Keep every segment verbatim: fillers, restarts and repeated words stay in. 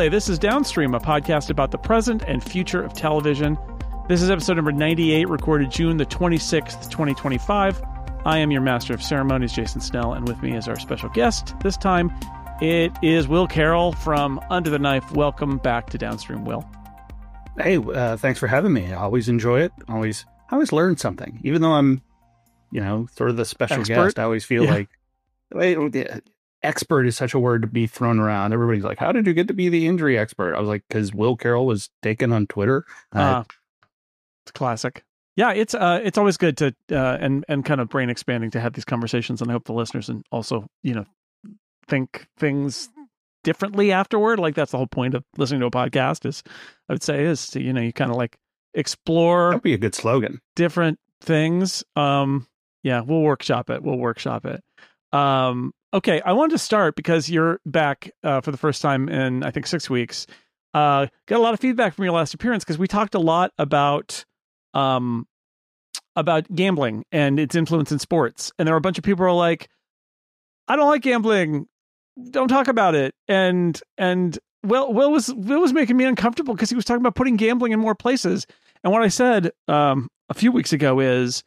Ole. This is Downstream, a podcast about the present and future of television. This is episode number ninety-eight, recorded June the twenty-sixth, twenty twenty-five. I am your master of ceremonies, Jason Snell, and with me is our special guest. This time, it is Will Carroll from Under the Knife. Welcome back to Downstream, Will. Hey, uh, thanks for having me. I always enjoy it. Always, I always learn something. Even though I'm, you know, sort of the special Expert? guest, I always feel Yeah. like, wait, expert is such a word to be thrown around. Everybody's like, how did you get to be the injury expert? I was like, because Will Carroll was taken on Twitter. Uh, Uh, it's classic. Yeah, it's uh, it's always good to uh, and and kind of brain expanding to have these conversations, and I hope the listeners and also you know think things differently afterward. Like that's the whole point of listening to a podcast. Is I would say is to you know you kind of like explore that'd be a good slogan. different things. Um, yeah, we'll workshop it. We'll workshop it. Um, okay, I wanted to start because you're back uh, for the first time in I think six weeks. Uh, got a lot of feedback from your last appearance because we talked a lot about um about gambling and its influence in sports, and there were a bunch of people who are like, I don't like gambling, don't talk about it. And and Will Will was Will was making me uncomfortable because he was talking about putting gambling in more places. And what I said um a few weeks ago is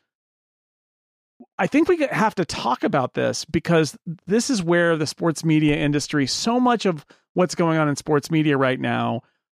I think we have to talk about this because this is where the sports media industry, so much of what's going on in sports media right now,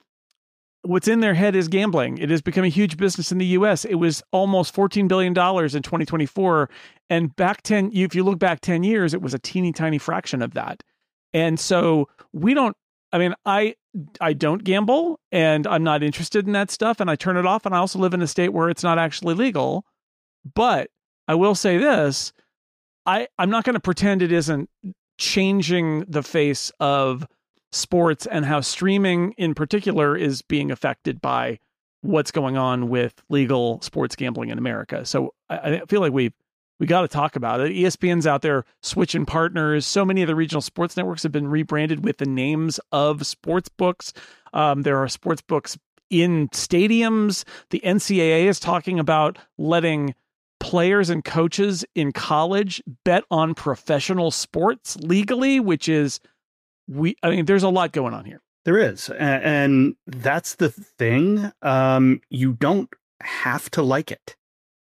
what's in their head is gambling. It has become a huge business in the U S. It was almost fourteen billion dollars in twenty twenty-four. And back ten, if you look back ten years, it was a teeny tiny fraction of that. And so we don't, I mean, I, I don't gamble and I'm not interested in that stuff and I turn it off. And I also live in a state where it's not actually legal. But I will say this, I, I'm not going to pretend it isn't changing the face of sports and how streaming in particular is being affected by what's going on with legal sports gambling in America. So I, I feel like we've, we got to talk about it. E S P N's out there switching partners. So many of the regional sports networks have been rebranded with the names of sports books. Um, there are sports books in stadiums. The N C double A is talking about letting players and coaches in college bet on professional sports legally, which is We, I mean, there's a lot going on here. There is. And, and that's the thing. Um, you don't have to like it.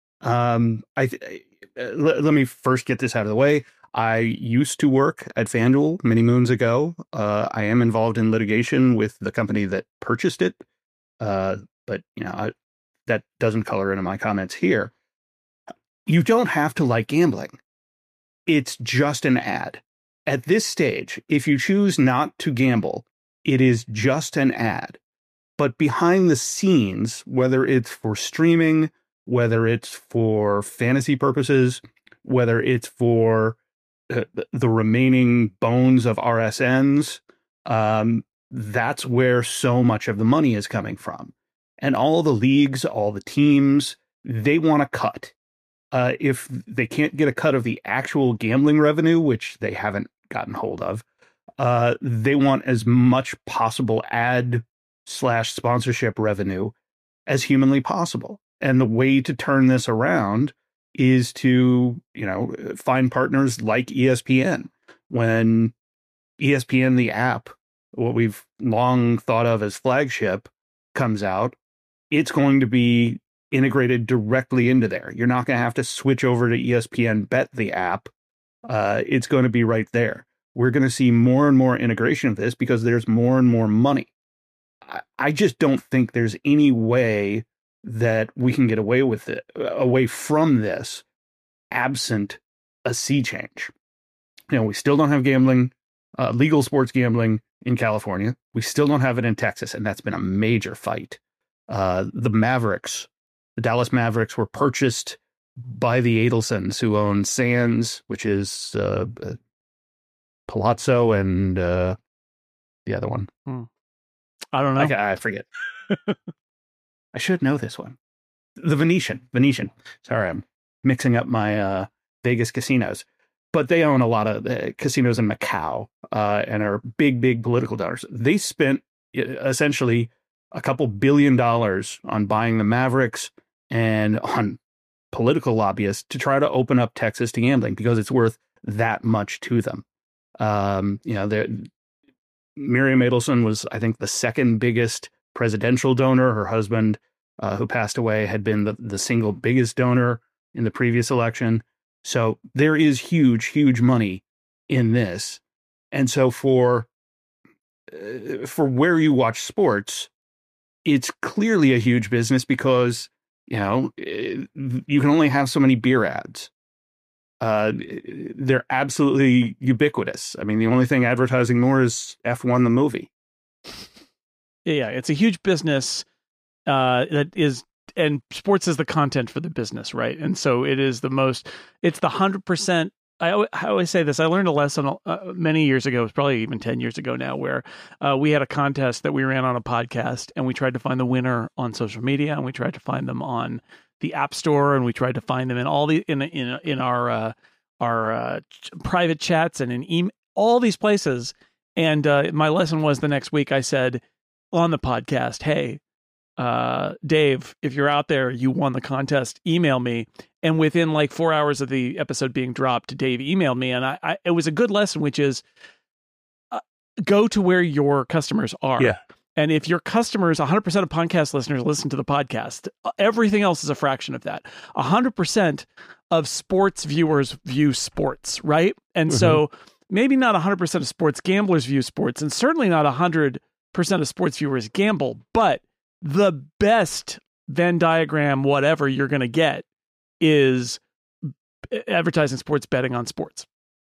Um, I, uh, let, let me first get this out of the way. I used to work at FanDuel many moons ago. Uh, I am involved in litigation with the company that purchased it. Uh, but, you know, I, that doesn't color into my comments here. You don't have to like gambling. It's just an ad. At this stage, if you choose not to gamble, it is just an ad. But behind the scenes, whether it's for streaming, whether it's for fantasy purposes, whether it's for uh, the remaining bones of R S Ns, um, that's where so much of the money is coming from. And all the leagues, all the teams, they want to cut. Uh, if they can't get a cut of the actual gambling revenue, which they haven't gotten hold of, uh, they want as much possible ad slash sponsorship revenue as humanly possible. And the way to turn this around is to, you know, find partners like E S P N. When E S P N, the app, what we've long thought of as flagship, comes out, it's going to be integrated directly into there. You're not going to have to switch over to E S P N Bet, the app. Uh, it's going to be right there. We're going to see more and more integration of this because there's more and more money. I, I just don't think there's any way that we can get away with it, away from this, absent a sea change. You know, we still don't have gambling, uh, legal sports gambling in California. We still don't have it in Texas, and that's been a major fight. Uh, the Mavericks, the Dallas Mavericks, were purchased by the Adelsons, who own Sands, which is uh, uh, Palazzo, and uh, the other one. Hmm. I don't know. I, I forget. I should know this one. The Venetian. Venetian. Sorry, I'm mixing up my uh, Vegas casinos. But they own a lot of uh, casinos in Macau uh, and are big, big political dollars. They spent essentially a couple billion dollars on buying the Mavericks and on political lobbyists to try to open up Texas to gambling because it's worth that much to them. Um, you know, Miriam Adelson was, I think, the second biggest presidential donor. Her husband, uh, who passed away, had been the, the single biggest donor in the previous election. So there is huge, huge money in this. And so for uh, for where you watch sports, it's clearly a huge business because, you know, you can only have so many beer ads. Uh, they're absolutely ubiquitous. I mean, the only thing advertising more is F one, the movie. Yeah, it's a huge business uh, that is, and sports is the content for the business, right? And so it is the most, it's the one hundred percent. I always, I always say this. I learned a lesson uh, many years ago, it was probably even ten years ago now, where uh, we had a contest that we ran on a podcast, and we tried to find the winner on social media, and we tried to find them on the App Store, and we tried to find them in all the in in in our uh, our uh, ch- private chats and in email, all these places. And uh, my lesson was the next week I said on the podcast, "Hey, uh, Dave, if you're out there, you won the contest. Email me." And within like four hours of the episode being dropped, Dave emailed me, and I, I it was a good lesson, which is uh, go to where your customers are. Yeah. And if your customers, one hundred percent of podcast listeners listen to the podcast, everything else is a fraction of that. one hundred percent of sports viewers view sports, right? And mm-hmm. so maybe not one hundred percent of sports gamblers view sports, and certainly not one hundred percent of sports viewers gamble, but the best Venn diagram, whatever you're going to get, is advertising sports, betting on sports.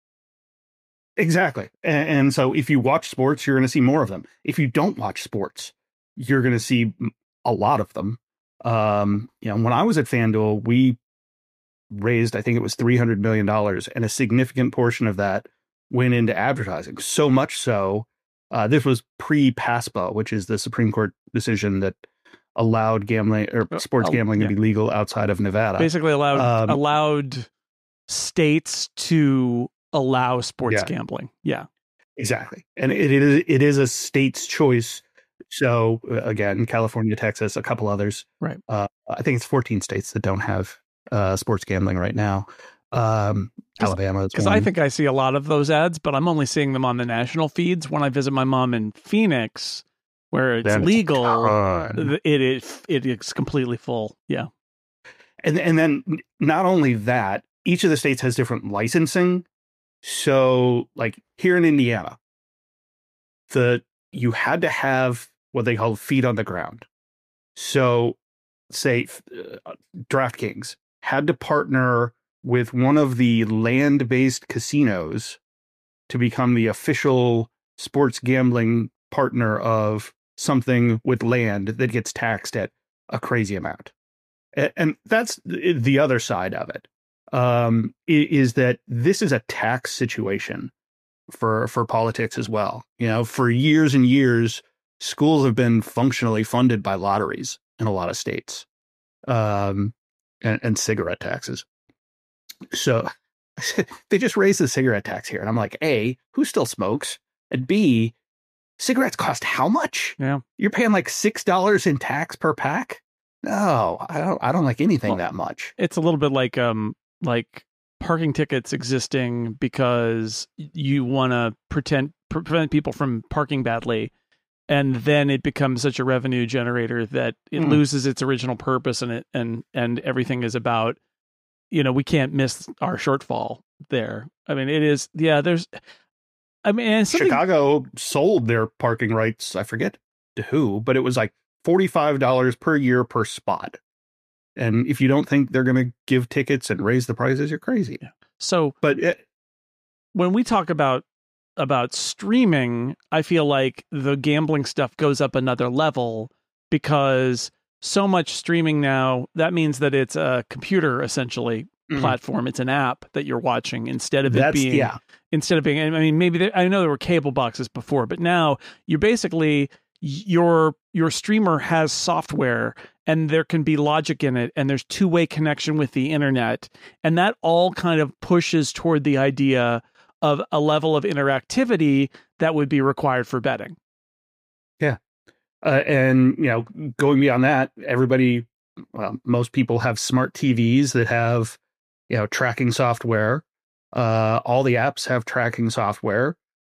Exactly. And, and so if you watch sports, you're going to see more of them. If you don't watch sports, you're going to see a lot of them. Um, you know, when I was at FanDuel, we raised, I think it was three hundred million dollars, and a significant portion of that went into advertising. So much so, uh, this was pre-PASPA, which is the Supreme Court decision that allowed gambling or sports oh, gambling yeah. to be legal outside of Nevada. Basically allowed um, allowed states to allow sports yeah. gambling. Yeah, exactly. And it, it is it is a state's choice. So uh, again, California, Texas, a couple others. Right. Uh, I think it's fourteen states that don't have uh, sports gambling right now. Um, Alabama. Because I think I see a lot of those ads, but I'm only seeing them on the national feeds. When I visit my mom in Phoenix, where it's then legal, it's it is it is completely full. Yeah. And and then not only that, each of the states has different licensing. So, like here in Indiana, the you had to have what they call feet on the ground. So, say uh, DraftKings had to partner with one of the land-based casinos to become the official sports gambling partner of something with land that gets taxed at a crazy amount. And, and that's the other side of it. Um, is that this is a tax situation for for politics as well. You know, for years and years, schools have been functionally funded by lotteries in a lot of states, um, and, and cigarette taxes. So they just raised the cigarette tax here, and I'm like, A, who still smokes? And B, cigarettes cost how much? Yeah, you're paying like six dollars in tax per pack. No, I don't. I don't like anything well, that much. It's a little bit like um. like parking tickets existing because you want to pretend prevent people from parking badly, and then it becomes such a revenue generator that it mm. loses its original purpose, and it and and everything is about, you know, we can't miss our shortfall there. I mean, it is yeah. There's, I mean, Chicago sold their parking rights. I forget to who, but it was like forty-five dollars per year per spot. And if you don't think they're going to give tickets and raise the prices, you're crazy. Yeah. So, but it, when we talk about about streaming, I feel like the gambling stuff goes up another level because so much streaming now, that means that it's a computer essentially mm-hmm. platform. It's an app that you're watching instead of That's, it being, yeah. instead of being, I mean, maybe there, I know there were cable boxes before, but now you're basically, your your streamer has software and there can be logic in it, and there's two-way connection with the internet, and that all kind of pushes toward the idea of a level of interactivity that would be required for betting. Yeah. Uh, and, you know, going beyond that, everybody, well, most people have smart T Vs that have, you know, tracking software. Uh, all the apps have tracking software.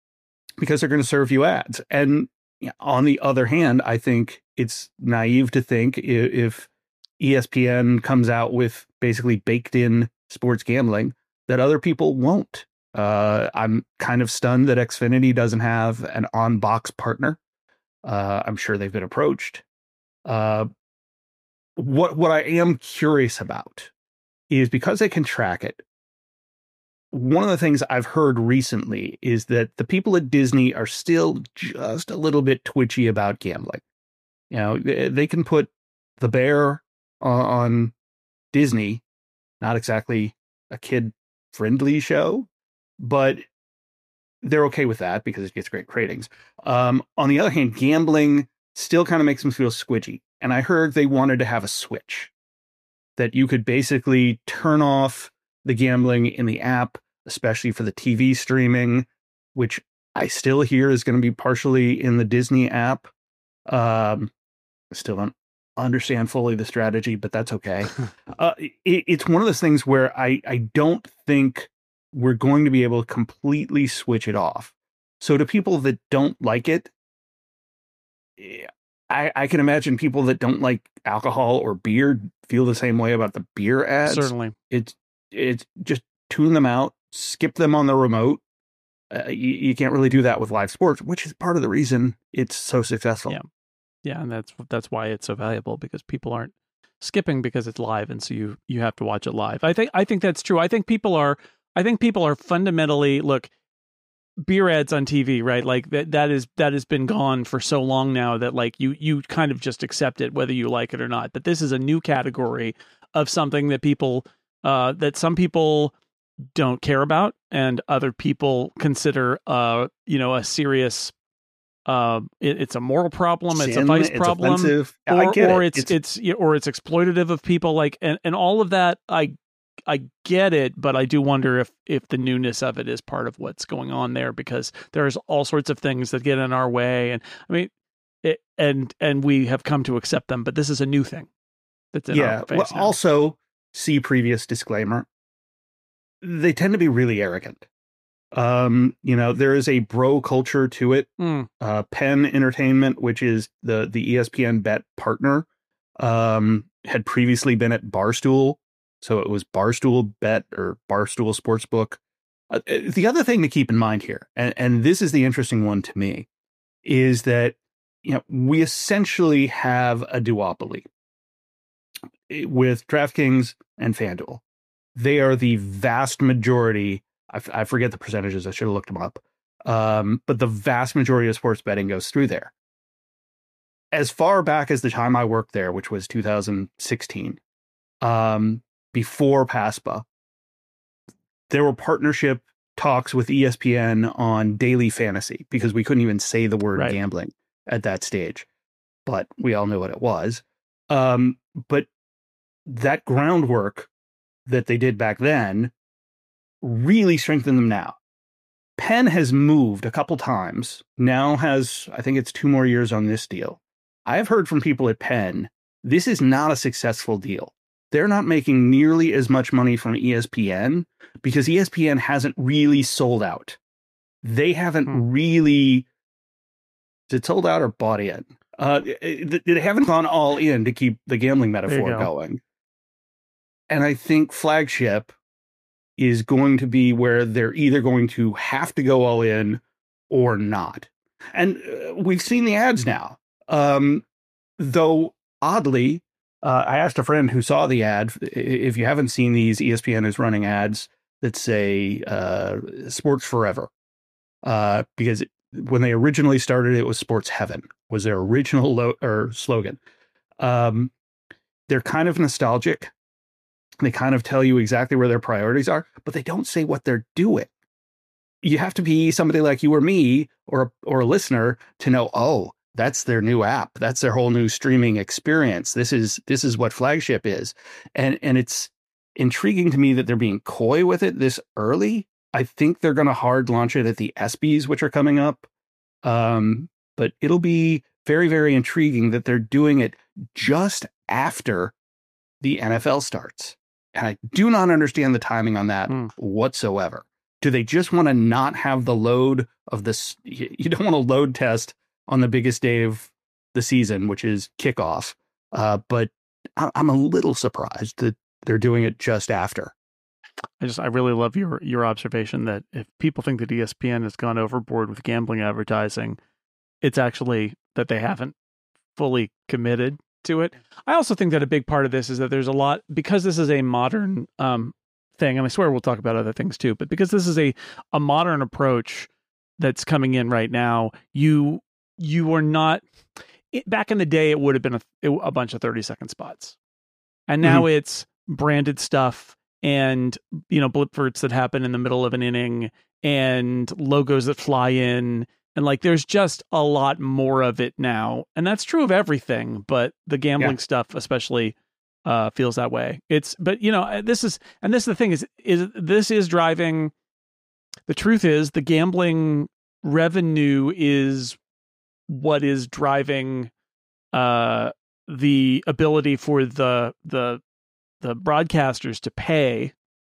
because they're going to serve you ads. And yeah, on the other hand, I think it's naive to think if E S P N comes out with basically baked in sports gambling that other people won't. Uh, I'm kind of stunned that Xfinity doesn't have an on-box partner. Uh, I'm sure they've been approached. Uh, what what I am curious about is because they can track it. One of the things I've heard recently is that the people at Disney are still just a little bit twitchy about gambling. You know, they can put The Bear on Disney, not exactly a kid-friendly show, but they're okay with that because it gets great ratings. Um, on the other hand, gambling still kind of makes them feel squidgy. And I heard they wanted to have a switch that you could basically turn off the gambling in the app, especially for the T V streaming, which I still hear is going to be partially in the Disney app. Um, I still don't understand fully the strategy, but that's okay. uh, it, it's one of those things where I, I don't think we're going to be able to completely switch it off. So to people that don't like it, I, I can imagine people that don't like alcohol or beer feel the same way about the beer ads. Certainly. It's, it's just tune them out, skip them on the remote. Uh, you, you can't really do that with live sports, which is part of the reason it's so successful. Yeah. Yeah. And that's, that's why it's so valuable, because people aren't skipping because it's live. And so you, you have to watch it live. I think, I think that's true. I think people are, I think people are fundamentally, look, beer ads on T V, right? Like that, that is, that has been gone for so long now that like you, you kind of just accept it, whether you like it or not. But this is a new category of something that people, uh, that some people don't care about and other people consider, uh, you know, a serious, uh, it, it's a moral problem. Sin, it's a vice it's problem, offensive. or, I get or it. it's, it's, it's, or it's exploitative of people, like, and, and all of that. I, I get it, but I do wonder if if the newness of it is part of what's going on there, because there's all sorts of things that get in our way, and I mean, it, and and we have come to accept them, but this is a new thing that's in yeah. our face Well, now. also, see previous disclaimer. They tend to be really arrogant. Um, you know, there is a bro culture to it. Mm. Uh, Penn Entertainment, which is the the E S P N Bet partner, um, had previously been at Barstool. So it was Barstool Bet or Barstool Sportsbook. Uh, the other thing to keep in mind here, and, and this is the interesting one to me, is that, you know, we essentially have a duopoly with DraftKings and FanDuel. They are the vast majority. I, f- I forget the percentages. I should have looked them up. Um, but the vast majority of sports betting goes through there. As far back as the time I worked there, which was two thousand sixteen, um, before PASPA, there were partnership talks with E S P N on daily fantasy because we couldn't even say the word Right. gambling at that stage, but we all knew what it was. Um, but that groundwork that they did back then really strengthened them now. Penn has moved a couple times, now has, I think it's two more years on this deal. I have heard from people at Penn, this is not a successful deal. They're not making nearly as much money from E S P N because E S P N hasn't really sold out. They haven't hmm. really, is it sold out or bought in? Uh, they haven't gone all in to keep the gambling metaphor go. going. And I think Flagship is going to be where they're either going to have to go all in or not. And uh, we've seen the ads now. Um, though, oddly, uh, I asked a friend who saw the ad, if you haven't seen these, E S P N is running ads that say uh, Sports Forever. Uh, because it, when they originally started, it was Sports Heaven, was their original lo- or slogan. Um, they're kind of nostalgic. They kind of tell you exactly where their priorities are, but they don't say what they're doing. You have to be somebody like you or me or, or a listener to know, oh, that's their new app. That's their whole new streaming experience. This is this is what Flagship is. And, and it's intriguing to me that they're being coy with it this early. I think they're going to hard launch it at the ESPYs, which are coming up. Um, but it'll be very, very intriguing that they're doing it just after the N F L starts. And I do not understand the timing on that mm. whatsoever. do they just want to not have the load of this? You don't want to load test on the biggest day of the season, which is kickoff. Uh, but I, I'm a little surprised that they're doing it just after. I just, I really love your, your observation that if people think that E S P N has gone overboard with gambling advertising, it's actually that they haven't fully committed to it. I also think that a big part of this is that there's a lot, because this is a modern um, thing, and I swear we'll talk about other things too, but because this is a, a modern approach that's coming in right now, you you are not, it, back in the day, it would have been a, a bunch of thirty second spots. And now mm-hmm. it's branded stuff and, you know, blipverts that happen in the middle of an inning and logos that fly in. And like, there's just a lot more of it now. And that's true of everything, but the gambling yeah. stuff especially uh, feels that way. It's, but you know, this is, and this is the thing is, is this is driving, the truth is the gambling revenue is what is driving uh, the ability for the, the, the broadcasters to pay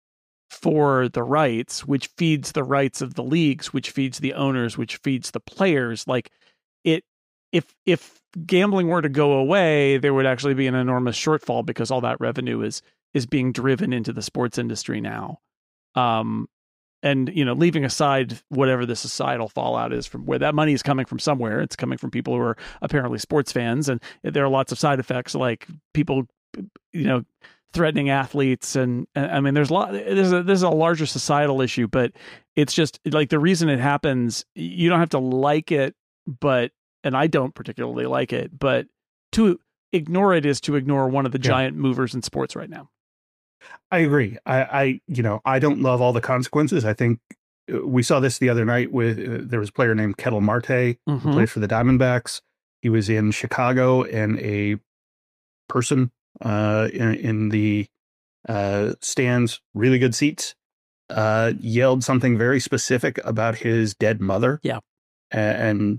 for the rights, which feeds the rights of the leagues, which feeds the owners, which feeds the players. Like it, if, if gambling were to go away, there would actually be an enormous shortfall because all that revenue is, is being driven into the sports industry now. Um, and, you know, leaving aside whatever the societal fallout is from where that money is coming from somewhere, it's coming from people who are apparently sports fans. And there are lots of side effects, like people, you know, threatening athletes. And, and I mean, there's a lot, there's a, there's a larger societal issue, but it's just like the reason it happens, you don't have to like it, but, and I don't particularly like it, but to ignore it is to ignore one of the yeah. giant movers in sports right now. I agree. I, I, you know, I don't love all the consequences. I think we saw this the other night with, uh, there was a player named Ketel Marte mm-hmm. who plays for the Diamondbacks. He was in Chicago and a person uh, in, in the uh, stands, really good seats, uh, yelled something very specific about his dead mother. Yeah. And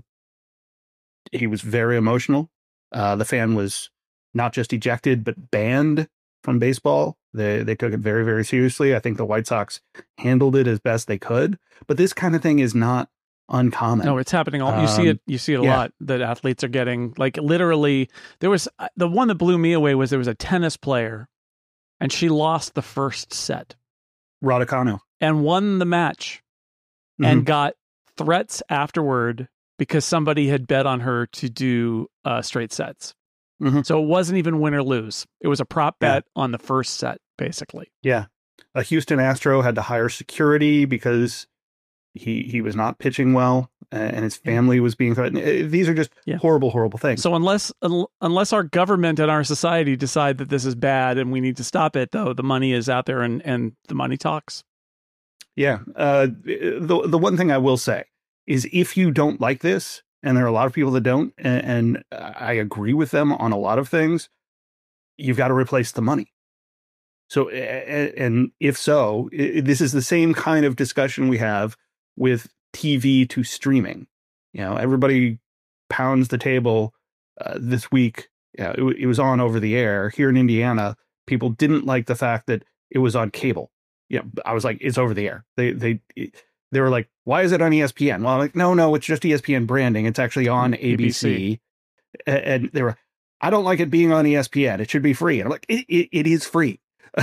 he was very emotional. Uh, the fan was not just ejected, but banned from baseball. They they took it very, very seriously. I think the White Sox handled it as best they could. But this kind of thing is not uncommon. No, it's happening all. You um, see it. You see it a yeah. lot. That athletes are getting, like, literally. There was the one that blew me away was there was a tennis player, and she lost the first set, Raducanu, and won the match, mm-hmm. and got threats afterward because somebody had bet on her to do uh, straight sets. Mm-hmm. So it wasn't even win or lose. It was a prop bet yeah. on the first set, basically. Yeah. A Houston Astro had to hire security because he he was not pitching well and his family was being threatened. These are just yeah. horrible, horrible things. So unless unless our government and our society decide that this is bad and we need to stop it, though, the money is out there and, and the money talks. Yeah. Uh, the, the one thing I will say is if you don't like this, and there are a lot of people that don't, and, and I agree with them on a lot of things, you've got to replace the money. So, and if so, this is the same kind of discussion we have with T V to streaming. You know, everybody pounds the table uh, this week. Yeah, it, it was on over the air here in Indiana. People didn't like the fact that it was on cable. Yeah, I was like, it's over the air. They, they, they were like, why is it on E S P N? Well, I'm like, no, no, it's just E S P N branding. It's actually on A B C. A B C. And they were, I don't like it being on E S P N. It should be free. And I'm like, it, it, it is free.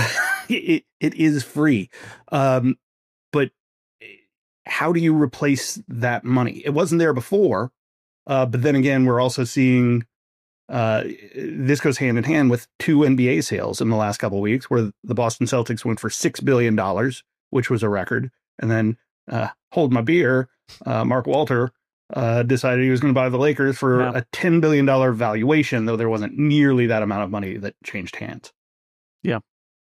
it, it is free. Um, but how do you replace that money? It wasn't there before. Uh, but then again, we're also seeing uh, this goes hand in hand with two N B A sales in the last couple of weeks, where the Boston Celtics went for six billion dollars, which was a record. And then uh, hold my beer, uh, Mark Walter uh, decided he was going to buy the Lakers for yeah. a ten billion dollars valuation, though there wasn't nearly that amount of money that changed hands. Yeah.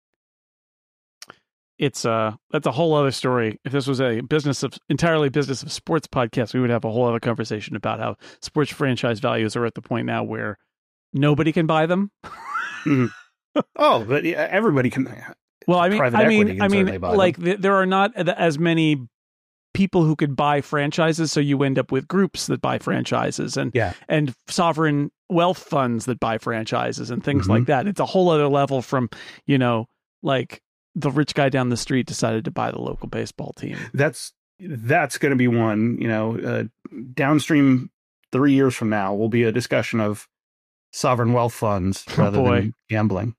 It's uh that's a whole other story. If this was a business of entirely business of sports podcast, we would have a whole other conversation about how sports franchise values are at the point now where nobody can buy them. mm-hmm. Oh, but everybody can. Well, I mean, I mean, I mean, like th- there are not as many people who could buy franchises, so you end up with groups that buy franchises and yeah. and sovereign wealth funds that buy franchises and things mm-hmm. like that. It's a whole other level from, you know, like the rich guy down the street decided to buy the local baseball team. That's that's going to be one, you know, uh, downstream three years from now will be a discussion of sovereign wealth funds rather oh boy. than gambling.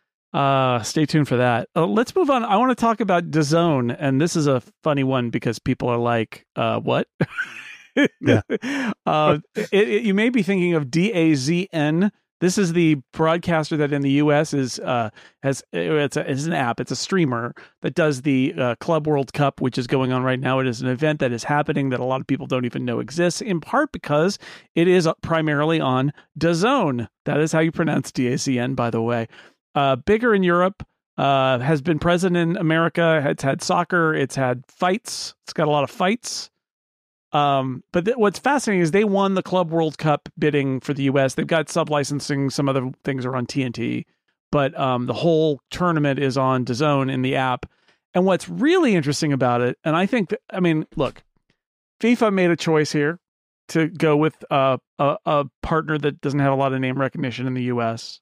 Uh, stay tuned for that. Uh, let's move on. I want to talk about DAZN, and this is a funny one because people are like, uh, what? Yeah. uh, it, it, you may be thinking of D A Z N. This is the broadcaster that in the U S is uh, has it's, a, it's an app. It's a streamer that does the uh, Club World Cup, which is going on right now. It is an event that is happening that a lot of people don't even know exists, in part because it is primarily on DAZN. That is how you pronounce D A Z N, by the way. Uh, bigger in Europe, uh, has been present in America. It's had soccer. It's had fights. It's got a lot of fights. Um, but th- what's fascinating is they won the Club World Cup bidding for the U S. They've got sub-licensing. Some other things are on T N T, but um, the whole tournament is on DAZN in the app. And what's really interesting about it, and I think, that, I mean, look, FIFA made a choice here to go with uh, a, a partner that doesn't have a lot of name recognition in the U S.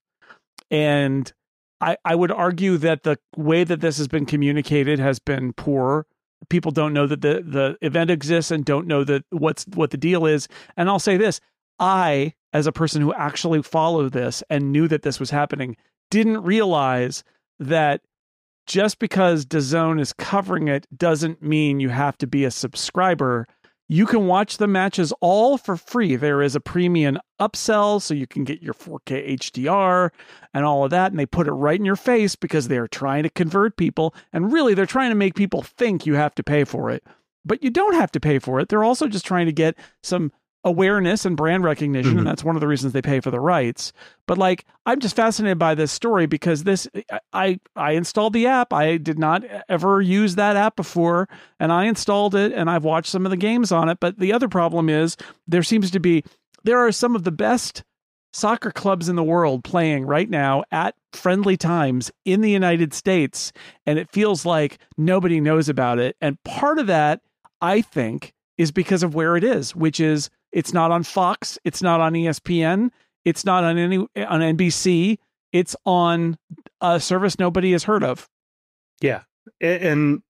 And I, I would argue that the way that this has been communicated has been poor. People don't know that the, the event exists and don't know that what's what the deal is. And I'll say this, I, as a person who actually followed this and knew that this was happening, didn't realize that just because DAZN is covering it doesn't mean you have to be a subscriber. You can watch the matches all for free. There is a premium upsell, so you can get your four K H D R and all of that. And they put it right in your face because they're trying to convert people. And really, they're trying to make people think you have to pay for it. But you don't have to pay for it. They're also just trying to get some awareness and brand recognition. Mm-hmm. And that's one of the reasons they pay for the rights. But like, I'm just fascinated by this story because this, I, I installed the app. I did not ever use that app before, and I installed it and I've watched some of the games on it. But the other problem is there seems to be, there are some of the best soccer clubs in the world playing right now at friendly times in the United States. And it feels like nobody knows about it. And part of that, I think, is because of where it is, which is it's not on Fox, it's not on E S P N, it's not on any on N B C, it's on a service nobody has heard of. Yeah, and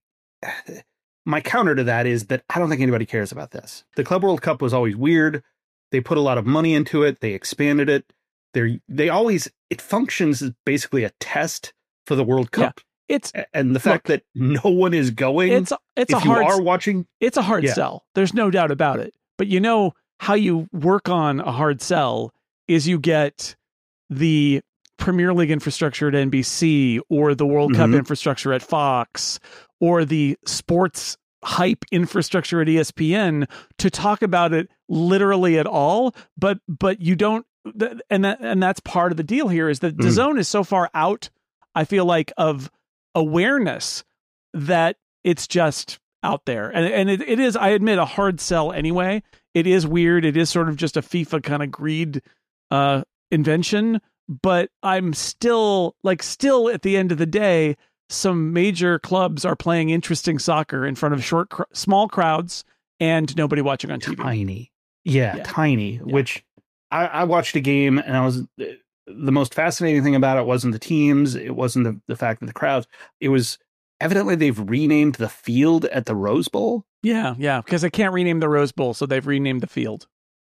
my counter to that is that I don't think anybody cares about this. The Club World Cup was always weird. They put a lot of money into it. They expanded it. They they always it functions as basically a test for the World Cup. Yeah. It's and the fact look, that no one is going. It's it's if a hard. You are watching. It's a hard yeah. sell. There's no doubt about it. But you know how you work on a hard sell is you get the Premier League infrastructure at N B C or the World mm-hmm. Cup infrastructure at Fox or the sports hype infrastructure at E S P N to talk about it literally at all. But but you don't. And that and that's part of the deal here is that mm. DAZN is so far out. I feel like of awareness that it's just out there. And and it, it is, I admit, a hard sell anyway. It is weird. It is sort of just a FIFA kind of greed uh, invention. But I'm still, like, still at the end of the day, some major clubs are playing interesting soccer in front of short, cr- small crowds and nobody watching on T V. Tiny. Yeah, yeah. tiny. Yeah. Which I, I watched a game and I was... The most fascinating thing about it wasn't the teams. It wasn't the, the fact that the crowds. It was evidently they've renamed the field at the Rose Bowl. Yeah, yeah, because they can't rename the Rose Bowl, so they've renamed the field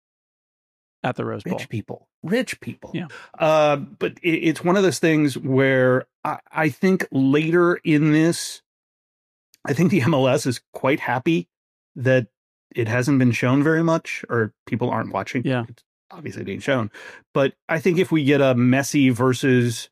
at the Rose Bowl. Rich people, rich people. Yeah. Uh, but it, it's one of those things where I, I think later in this, I think the M L S is quite happy that it hasn't been shown very much, or people aren't watching. Yeah. It's obviously being shown, but I think if we get a Messi versus,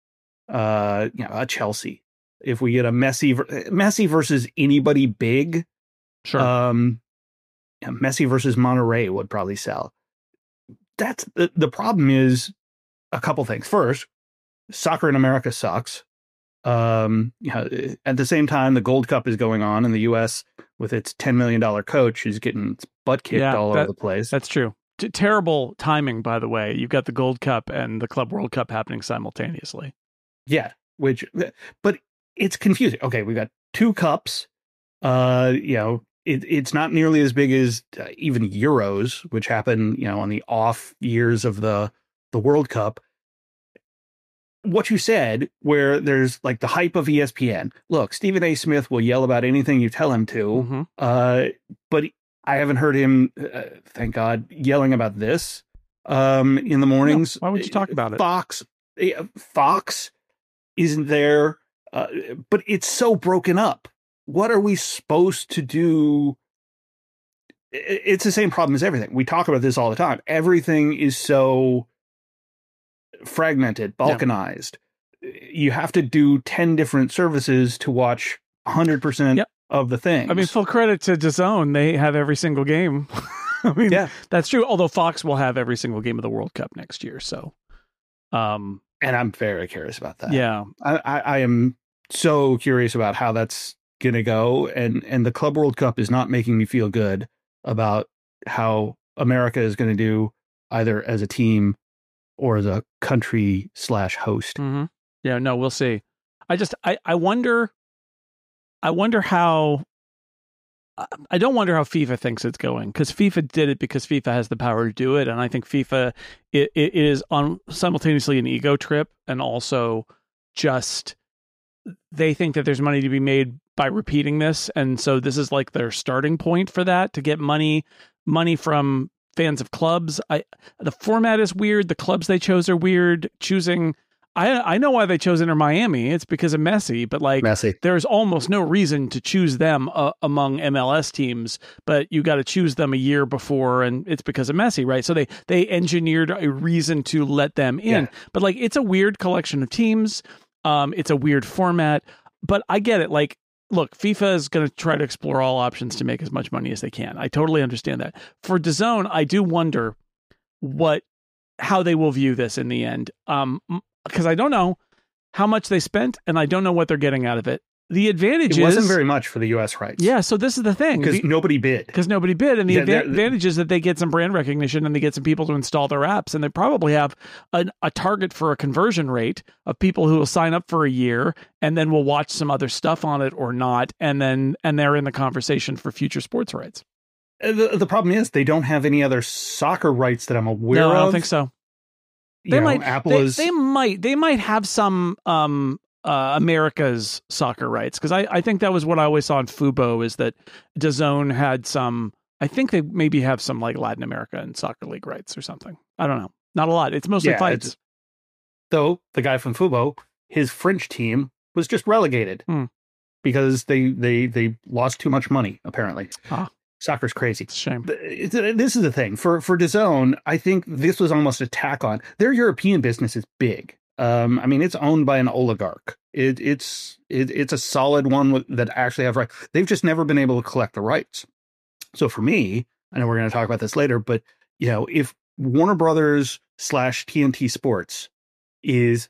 uh, you know, a Chelsea, if we get a Messi, Messi versus anybody big, sure, um, yeah, Messi versus Monterrey would probably sell. That's the the problem is a couple things. First, soccer in America sucks. Um, you know, at the same time, the Gold Cup is going on in the U S with its ten million dollars coach who's getting its butt kicked yeah, all that, over the place. That's true. T- terrible timing, by the way. You've got the Gold Cup and the Club World Cup happening simultaneously. Yeah, which, but it's confusing. Okay, we got two cups. Uh, you know, it, it's not nearly as big as uh, even Euros, which happen, you know, on the off years of the the World Cup. what you said, where there's like the hype of E S P N. Look, Stephen A. Smith will yell about anything you tell him to, Mm-hmm. uh, but I haven't heard him, uh, thank God, yelling about this um, in the mornings. No, why would you talk about it? Fox, Fox isn't there, uh, but it's so broken up. What are we supposed to do? It's the same problem as everything. We talk about this all the time. Everything is so fragmented, balkanized. Yeah. You have to do ten different services to watch one hundred percent yep. of the things. I mean, full credit to DAZN. They have every single game. I mean, yeah. that's true. Although Fox will have every single game of the World Cup next year. So, um, and I'm very curious about that. Yeah. I, I, I am so curious about how that's going to go. And, and the Club World Cup is not making me feel good about how America is going to do either as a team or as a country slash host. Mm-hmm. Yeah, no, we'll see. I just, I, I wonder, I wonder how, I don't wonder how FIFA thinks it's going, because FIFA did it because FIFA has the power to do it. And I think FIFA it, it is on simultaneously an ego trip, and also just, they think that there's money to be made by repeating this. And so this is like their starting point for that, to get money, money from fans of clubs. I the format is weird. The clubs they chose are weird. Choosing, I I know why they chose Inter Miami. It's because of Messi. But like, Messi. There's almost no reason to choose them uh, among M L S teams. But you got to choose them a year before, and it's because of Messi, right? So they they engineered a reason to let them in. Yeah. But like, it's a weird collection of teams. Um, it's a weird format. But I get it. Like, look, FIFA is going to try to explore all options to make as much money as they can. I totally understand that. For DAZN, I do wonder what, how they will view this in the end. Um, because I don't know how much they spent, and I don't know what they're getting out of it. The advantage it wasn't is, very much for the U S rights. Yeah, so this is the thing. Because nobody bid. Because nobody bid. And the Yeah, adva- they're- advantage is that they get some brand recognition, and they get some people to install their apps, and they probably have an, a target for a conversion rate of people who will sign up for a year and then will watch some other stuff on it or not, and then and they're in the conversation for future sports rights. Uh, The, the problem is they don't have any other soccer rights that I'm aware No, of. I don't think so. You They know, might. Apple they, is. they might. They might have some um, uh, America's soccer rights, because I, I think that was what I always saw in Fubo, is that DAZN had some. I think they maybe have some like Latin America and soccer league rights or something. I don't know. Not a lot. It's mostly Yeah, fights. it's- Though the guy from Fubo, his French team was just relegated Hmm. because they they they lost too much money. Apparently, Ah. soccer's crazy. It's a shame. It's, this is the thing for for DAZN. I think this was almost a tack on. Their European business is big. Um, I mean, it's owned by an oligarch. It, it's it, it's a solid one with, that actually have right. They've just never been able to collect the rights. So for me, I know we're going to talk about this later, but you know, if Warner Brothers slash T N T Sports is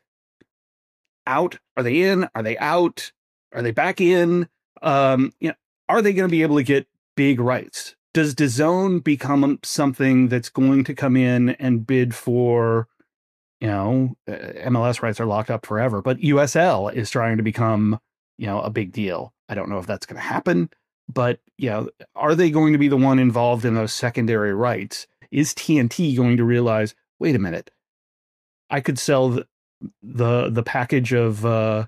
out, are they in? Are they out? Are they back in? Um, you know, are they going to be able to get big rights? Does DAZN become something that's going to come in and bid for, you know, uh, M L S rights are locked up forever, but U S L is trying to become, you know, a big deal. I don't know if that's going to happen, but, you know, are they going to be the one involved in those secondary rights? Is T N T going to realize, wait a minute, I could sell the the, the package of uh,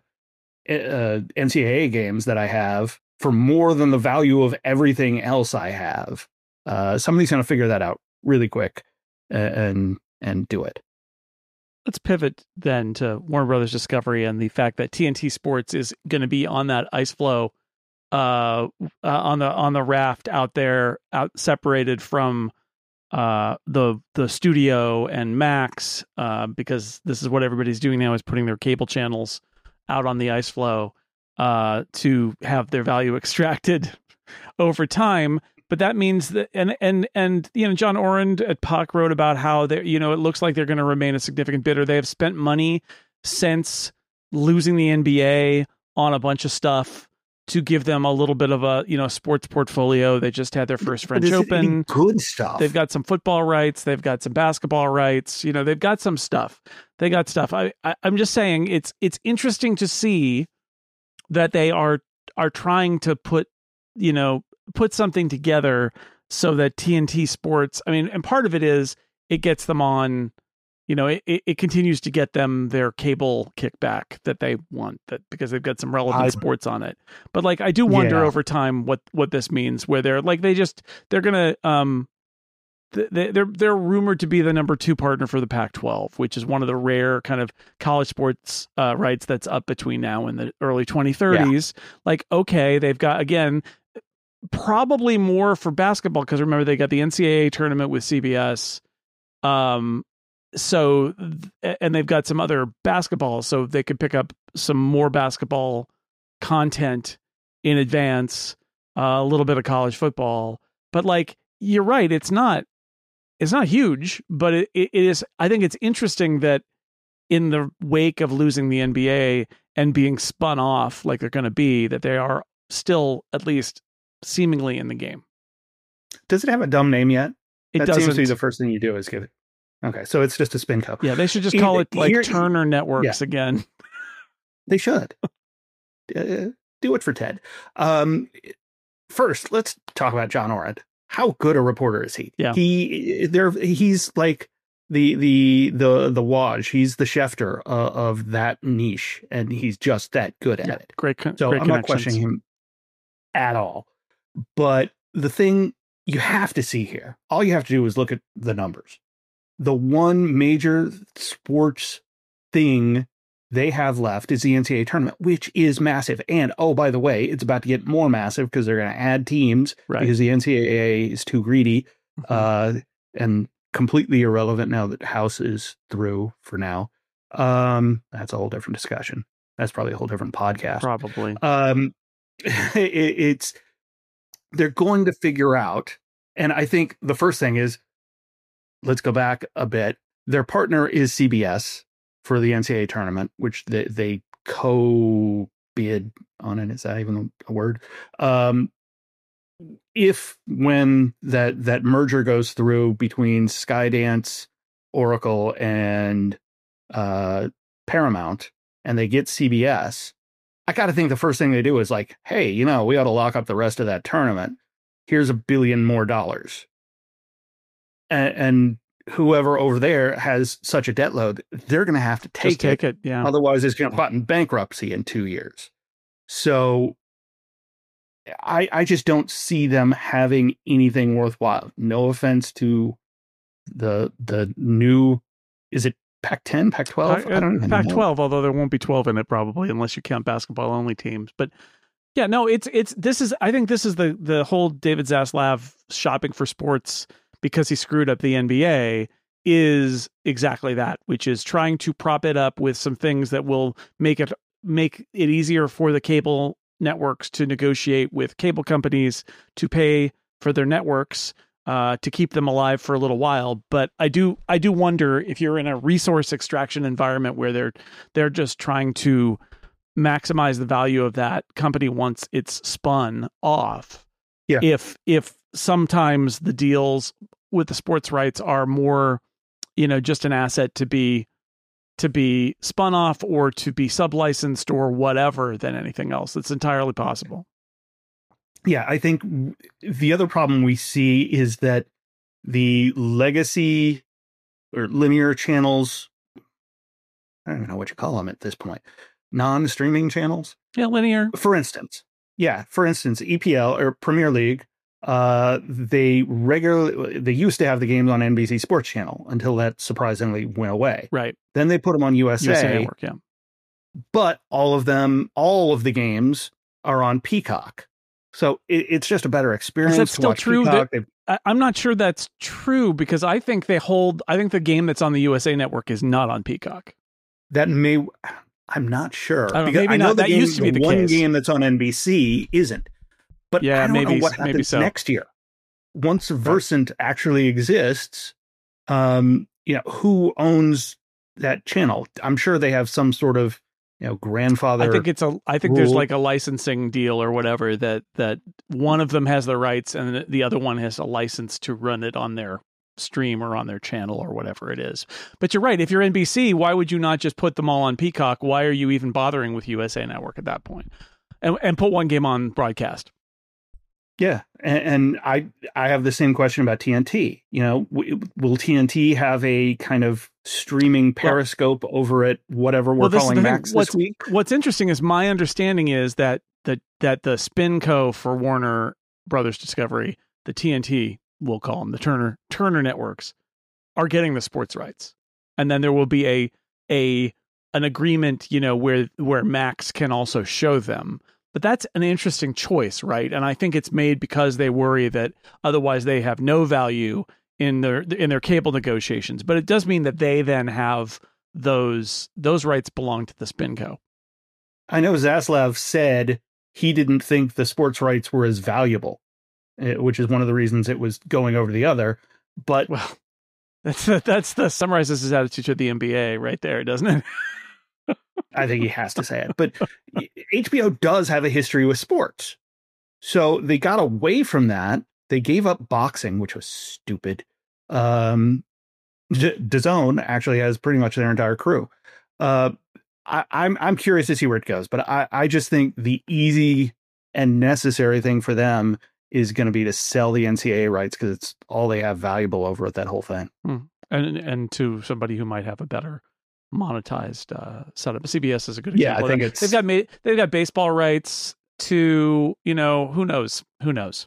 uh, N C double A games that I have for more than the value of everything else I have. Uh, somebody's going to figure that out really quick and and do it. Let's pivot then to Warner Brothers Discovery and the fact that T N T Sports is going to be on that ice flow, uh, uh, on the on the raft out there, out separated from uh, the the studio and Max, uh, because this is what everybody's doing now, is putting their cable channels out on the ice flow uh, to have their value extracted over time. But that means that, and, and, and, you know, John Orand at Puck wrote about how they, you know, it looks like they're going to remain a significant bidder. They have spent money since losing the N B A on a bunch of stuff to give them a little bit of a, you know, sports portfolio. They just had their first But French is it any Open. good stuff. They've got some football rights. They've got some basketball rights. You know, they've got some stuff. They got stuff. I, I I'm just saying it's, it's interesting to see that they are, are trying to put, you know, put something together so that T N T Sports, I mean, and part of it is it gets them on, you know, it, it continues to get them their cable kickback that they want, that because they've got some relevant I, sports on it. But like, I do wonder yeah. over time what, what this means, where they're like, they just, they're going to, um, they, they're, they're rumored to be the number two partner for the Pac twelve, which is one of the rare kind of college sports uh, rights that's up between now and the early twenty thirties. Yeah. Like, okay, they've got, again, probably more for basketball, because remember, they got the N C double A tournament with C B S. Um, so, and they've got some other basketball, so they could pick up some more basketball content in advance, uh, a little bit of college football. But like, you're right, it's not, it's not huge, but it, it is, I think it's interesting that in the wake of losing the N B A and being spun off like they're going to be, that they are still at least seemingly in the game. Does it have a dumb name yet? It that doesn't. seems to be the first thing you do is give it. Okay, so it's just a spin co. Yeah, they should just call it like Here, Turner Networks yeah. again. They should. Uh, do it for Ted. Um, first, let's talk about John Ourand. How good a reporter is he? Yeah. He there. He's like the the the the Waj. He's the Schefter uh, of that niche, and he's just that good at yeah, it. Great. So great I'm not questioning him at all. But the thing you have to see here, all you have to do is look at the numbers. The one major sports thing they have left is the N C double A tournament, which is massive. And, oh, by the way, it's about to get more massive because they're going to add teams right. because the N C double A is too greedy mm-hmm. uh, and completely irrelevant now that House is through for now. Um, that's a whole different discussion. That's probably a whole different podcast. Probably. Um, it, it's they're going to figure out. And I think the first thing is, let's go back a bit. Their partner is C B S for the N C double A tournament, which they, they co-bid on it. Is that even a word? Um, if when that that merger goes through between Skydance, Oracle, and uh, Paramount, and they get C B S, I got to think the first thing they do is like, hey, you know, we ought to lock up the rest of that tournament. Here's a billion more dollars. And, and whoever over there has such a debt load, they're going to have to take, Just take it. it. Yeah. Otherwise, it's going to button bankruptcy in two years. So I, I just don't see them having anything worthwhile. No offense to the the new, is it Pac ten, Pac twelve? I, I don't Pac twelve, although there won't be twelve in it probably, unless you count basketball only teams. But yeah, no, it's it's this is I think this is the the whole David Zaslav shopping for sports because he screwed up the N B A is exactly that, which is trying to prop it up with some things that will make it make it easier for the cable networks to negotiate with cable companies to pay for their networks uh, to keep them alive for a little while. But I do I do wonder if you're in a resource extraction environment where they're they're just trying to maximize the value of that company once it's spun off. Yeah. If if sometimes the deals with the sports rights are more, you know, just an asset to be to be spun off or to be sub-licensed or whatever than anything else. It's entirely possible. Yeah, I think the other problem we see is that the legacy or linear channels, I don't even know what you call them at this point, non-streaming channels. Yeah, linear. For instance, yeah, for instance, E P L or Premier League, uh, they regularly, they used to have the games on N B C Sports Channel until that surprisingly went away. Right. Then they put them on U S A. U S A Network, yeah. But all of them, all of the games are on Peacock. So it, it's just a better experience. Is that still true? That, I, I'm not sure that's true because I think they hold, I think the game that's on the U S A Network is not on Peacock. That may, I'm not sure. I, because maybe I know not. the That game, used to be the, the one case. game that's on N B C isn't. But yeah, I don't maybe, know what happens maybe so. next year. Once Versant right. actually exists, um, you know, who owns that channel? I'm sure they have some sort of, you know, grandfather. I think it's a. I think rule. There's like a licensing deal or whatever that that one of them has the rights and the other one has a license to run it on their stream or on their channel or whatever it is. But you're right. If you're N B C, why would you not just put them all on Peacock? Why are you even bothering with U S A Network at that point? And and put one game on broadcast. Yeah, and, and I I have the same question about T N T. You know, w- will T N T have a kind of streaming Periscope well, over at whatever we're well, this calling Max what's, this week? What's interesting is my understanding is that the that the SpinCo for Warner Brothers Discovery, the T N T, we'll call them the Turner Turner networks, are getting the sports rights, and then there will be a a an agreement, you know, where where Max can also show them. But that's an interesting choice, right? And I think it's made because they worry that otherwise they have no value in their in their cable negotiations. But it does mean that they then have those those rights belong to the SpinCo. I know Zaslav said he didn't think the sports rights were as valuable, which is one of the reasons it was going over the other. But well, that's that's the summarizes his attitude to the N B A right there, doesn't it? I think he has to say it, but H B O does have a history with sports. So they got away from that. They gave up boxing, which was stupid. Um, D- DAZN actually has pretty much their entire crew. Uh, I, I'm I'm curious to see where it goes, but I, I just think the easy and necessary thing for them is going to be to sell the N C double A rights because it's all they have valuable over at that whole thing. Hmm. And and to somebody who might have a better monetized uh, setup. C B S is a good example. Yeah, I think it's they've got they've got baseball rights to, you know, who knows, who knows,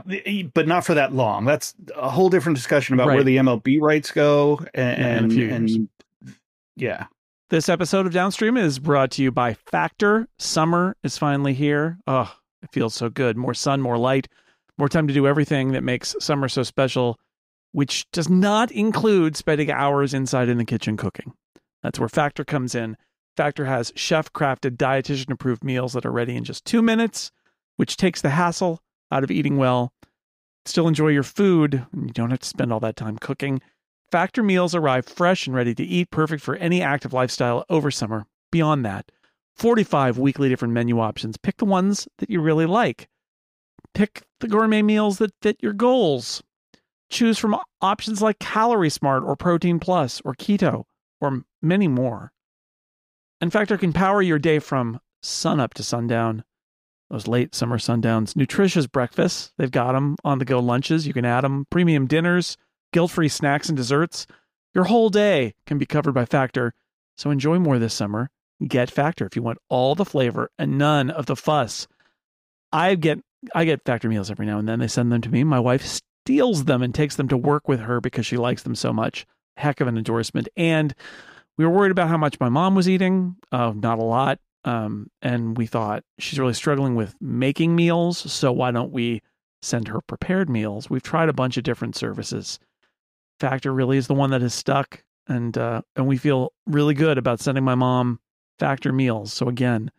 but not for that long. That's a whole different discussion about right. where the M L B rights go, and yeah, and, and yeah. This episode of Downstream is brought to you by Factor. Summer is finally here. Oh, it feels so good. More sun, more light, more time to do everything that makes summer so special, which does not include spending hours inside in the kitchen cooking. That's where Factor comes in. Factor has chef-crafted, dietitian-approved meals that are ready in just two minutes, which takes the hassle out of eating well. Still enjoy your food, and you don't have to spend all that time cooking. Factor meals arrive fresh and ready to eat, perfect for any active lifestyle over summer. Beyond that, forty-five weekly different menu options. Pick the ones that you really like. Pick the gourmet meals that fit your goals. Choose from options like Calorie Smart or Protein Plus or Keto, or many more. And Factor can power your day from sunup to sundown. Those late summer sundowns. Nutritious breakfasts. They've got them. On-the-go lunches. You can add them. Premium dinners. Guilt-free snacks and desserts. Your whole day can be covered by Factor. So enjoy more this summer. Get Factor if you want all the flavor and none of the fuss. I get I get Factor meals every now and then. They send them to me. My wife steals them and takes them to work with her because she likes them so much. Heck of an endorsement. And we were worried about how much my mom was eating. Uh, not a lot. Um, and we thought she's really struggling with making meals. So why don't we send her prepared meals? We've tried a bunch of different services. Factor really is the one that has stuck. And, uh, and we feel really good about sending my mom Factor meals. So again,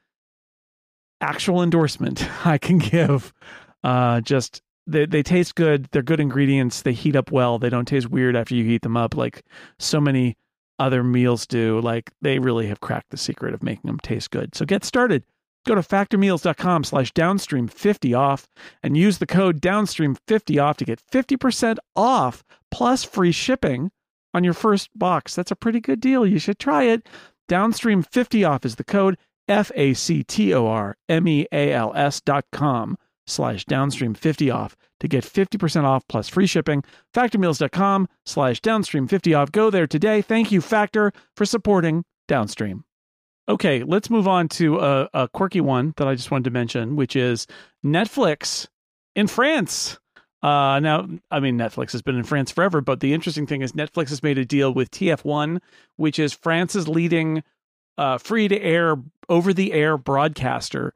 actual endorsement I can give. Uh, just They they taste good. They're good ingredients. They heat up well. They don't taste weird after you heat them up like so many other meals do. Like, they really have cracked the secret of making them taste good. So get started. Go to factormeals.com slash downstream 50 off and use the code downstream 50 off to get fifty percent off plus free shipping on your first box. That's a pretty good deal. You should try it. Downstream fifty off is the code. F A C T O R M E A L S dot com slash downstream 50 off to get fifty percent off plus free shipping. Factormeals.com slash downstream 50 off. Go there today. Thank you, Factor, for supporting Downstream. Okay, let's move on to a, a quirky one that I just wanted to mention, which is Netflix in France. Uh, now, I mean, Netflix has been in France forever, but the interesting thing is Netflix has made a deal with T F one, which is France's leading uh, free-to-air, over-the-air broadcaster.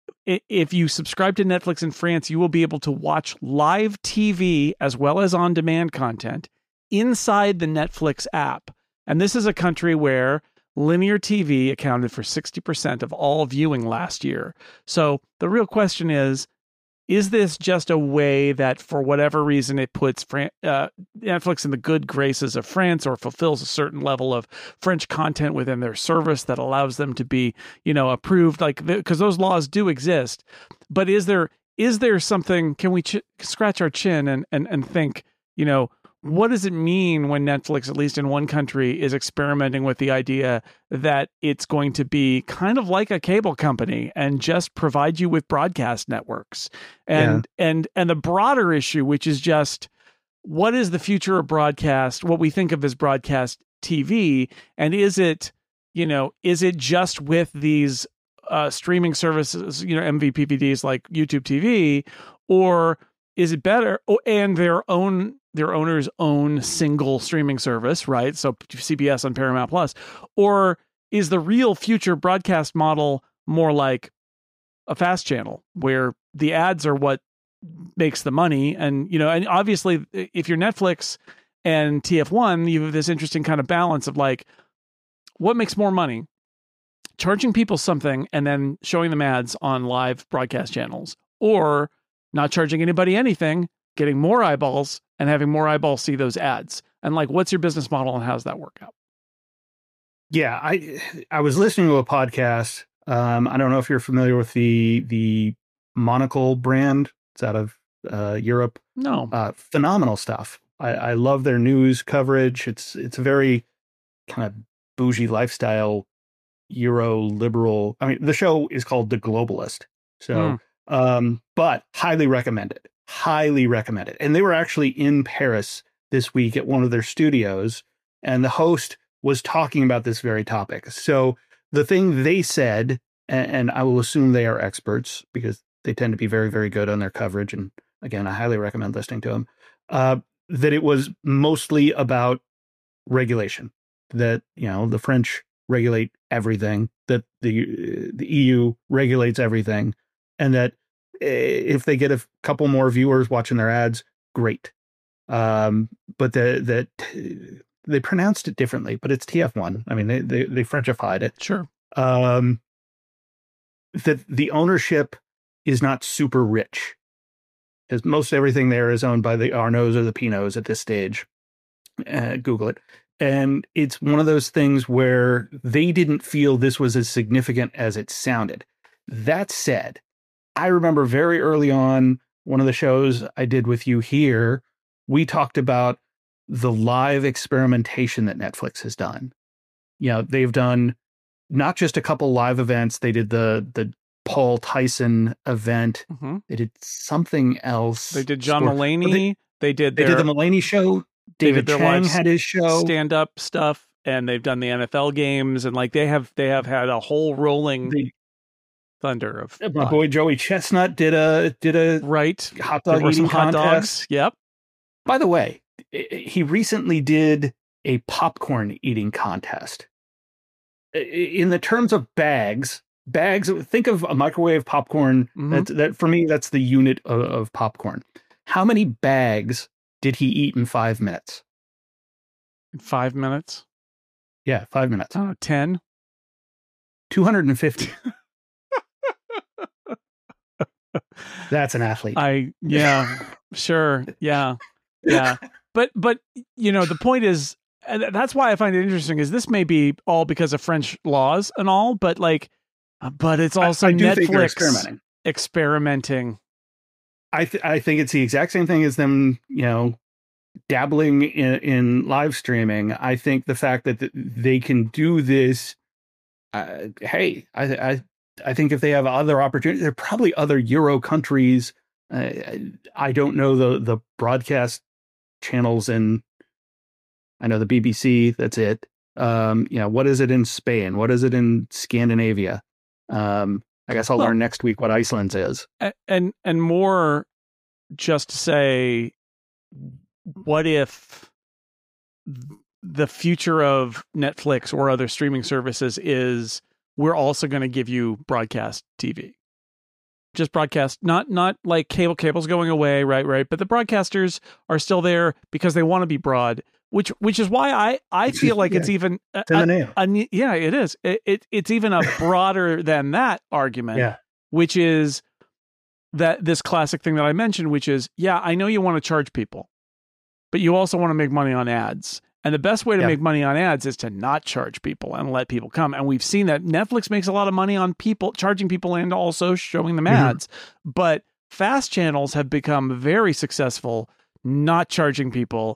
If you subscribe to Netflix in France, you will be able to watch live T V as well as on-demand content inside the Netflix app. And this is a country where linear T V accounted for sixty percent of all viewing last year. So the real question is, is this just a way that for whatever reason it puts Fran- uh, Netflix in the good graces of France or fulfills a certain level of French content within their service that allows them to be, you know, approved, like, because those laws do exist. But is there is there something, can we ch- scratch our chin and, and, and think, you know, what does it mean when Netflix, at least in one country, is experimenting with the idea that it's going to be kind of like a cable company and just provide you with broadcast networks? And yeah. and and the broader issue, which is just what is the future of broadcast, what we think of as broadcast T V, and is it, you know, is it just with these uh, streaming services, you know, M V P V Ds like YouTube T V, or is it better, oh, and their own their owner's own single streaming service, right? So C B S on Paramount Plus, or is the real future broadcast model more like a fast channel where the ads are what makes the money? And, you know, and obviously if you're Netflix and T F one, you have this interesting kind of balance of like, what makes more money? Charging people something and then showing them ads on live broadcast channels, or not charging anybody anything, getting more eyeballs and having more eyeballs see those ads. And like, what's your business model and how does that work out? Yeah, I I was listening to a podcast. Um, I don't know if you're familiar with the the Monocle brand. It's out of uh, Europe. No, uh, phenomenal stuff. I, I love their news coverage. It's it's a very kind of bougie lifestyle, Euro liberal. I mean, the show is called The Globalist. So, mm. um, but highly recommend it. Highly recommend it. And they were actually in Paris this week at one of their studios, and the host was talking about this very topic. So the thing they said, and, and I will assume they are experts because they tend to be very, very good on their coverage. And again, I highly recommend listening to them, uh, that it was mostly about regulation, that, you know, the French regulate everything, that the, the E U regulates everything, and that if they get a couple more viewers watching their ads, great. Um, but the, that they pronounced it differently, but it's T F one. I mean, they, they, they Frenchified it. Sure. Um, that the ownership is not super rich, because most everything there is owned by the Arnauds or the Pinots at this stage. Uh, Google it. And it's one of those things where they didn't feel this was as significant as it sounded. That said, I remember very early on, one of the shows I did with you here, we talked about the live experimentation that Netflix has done. You know, they've done not just a couple live events. They did the the Paul Tyson event. Mm-hmm. They did something else. They did John Mulaney. They, they did their, they did the Mulaney show. David Chang had his show. Stand-up stuff, and they've done the N F L games, and like they have they have had a whole rolling they, thunder of my uh, boy Joey Chestnut did a did a right hot dog eating hot contest. Dogs. Yep. By the way, he recently did a popcorn eating contest. In the terms of bags, bags. Think of a microwave popcorn. Mm-hmm. That that for me, that's the unit of, of popcorn. How many bags did he eat in five minutes? In five minutes? Yeah, five minutes. Oh, ten. two hundred fifty. That's an athlete. I, yeah, sure. Yeah. Yeah. But, but, you know, the point is, and that's why I find it interesting, is this may be all because of French laws and all, but like, but it's also I, I do Netflix think they're experimenting. experimenting. I th- I think it's the exact same thing as them, you know, dabbling in, in live streaming. I think the fact that th- they can do this, uh, hey, I, I I think if they have other opportunities, there are probably other Euro countries. Uh, I don't know the the broadcast channels in. I know the B B C. That's it. Um, you know, what is it in Spain? What is it in Scandinavia? Um, I guess I'll well, learn next week what Iceland's is. And and more just to say, what if the future of Netflix or other streaming services is we're also going to give you broadcast T V? Just broadcast, not not like cable. Cable's going away, right, right. But the broadcasters are still there because they want to be broad. Which which is why I, I feel like yeah. it's even a, a, a, yeah it is it, it it's even a broader than that argument, yeah. which is that this classic thing that I mentioned, which is yeah I know you want to charge people, but you also want to make money on ads, and the best way to yeah. make money on ads is to not charge people and let people come. And we've seen that Netflix makes a lot of money on people charging people and also showing them ads, mm-hmm. but fast channels have become very successful not charging people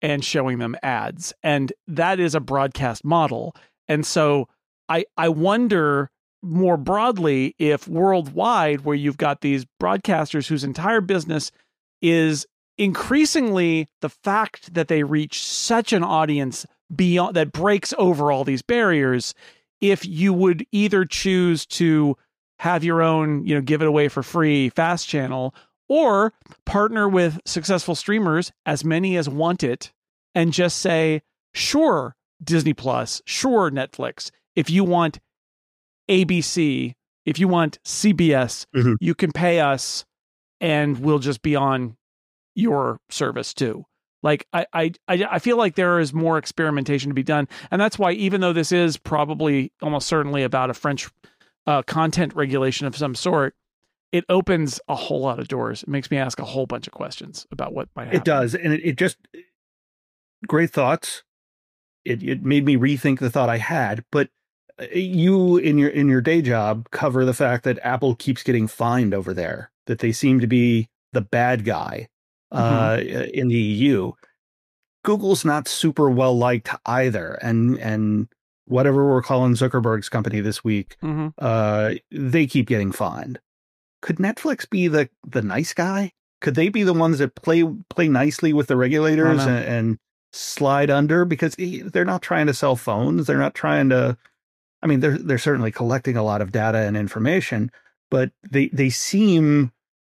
and showing them ads. And that is a broadcast model. And so I I wonder more broadly if worldwide, where you've got these broadcasters whose entire business is increasingly the fact that they reach such an audience beyond that breaks over all these barriers, if you would either choose to have your own, you know, give it away for free fast channel, or partner with successful streamers, as many as want it, and just say, sure, Disney Plus, sure, Netflix, if you want A B C, if you want C B S, mm-hmm. you can pay us and we'll just be on your service too. Like, I, I, I feel like there is more experimentation to be done. And that's why, even though this is probably almost certainly about a French uh, content regulation of some sort, it opens a whole lot of doors. It makes me ask a whole bunch of questions about what might happen. It does. And it, it just, great thoughts. It, it made me rethink the thought I had, but you in your, in your day job cover the fact that Apple keeps getting fined over there, that they seem to be the bad guy uh, mm-hmm. in the E U. Google's not super well liked either. And, and whatever we're calling Zuckerberg's company this week, mm-hmm. uh, they keep getting fined. Could Netflix be the, the nice guy? Could they be the ones that play, play nicely with the regulators and, and slide under? Because they're not trying to sell phones. They're not trying to, I mean, they're, they're certainly collecting a lot of data and information, but they, they seem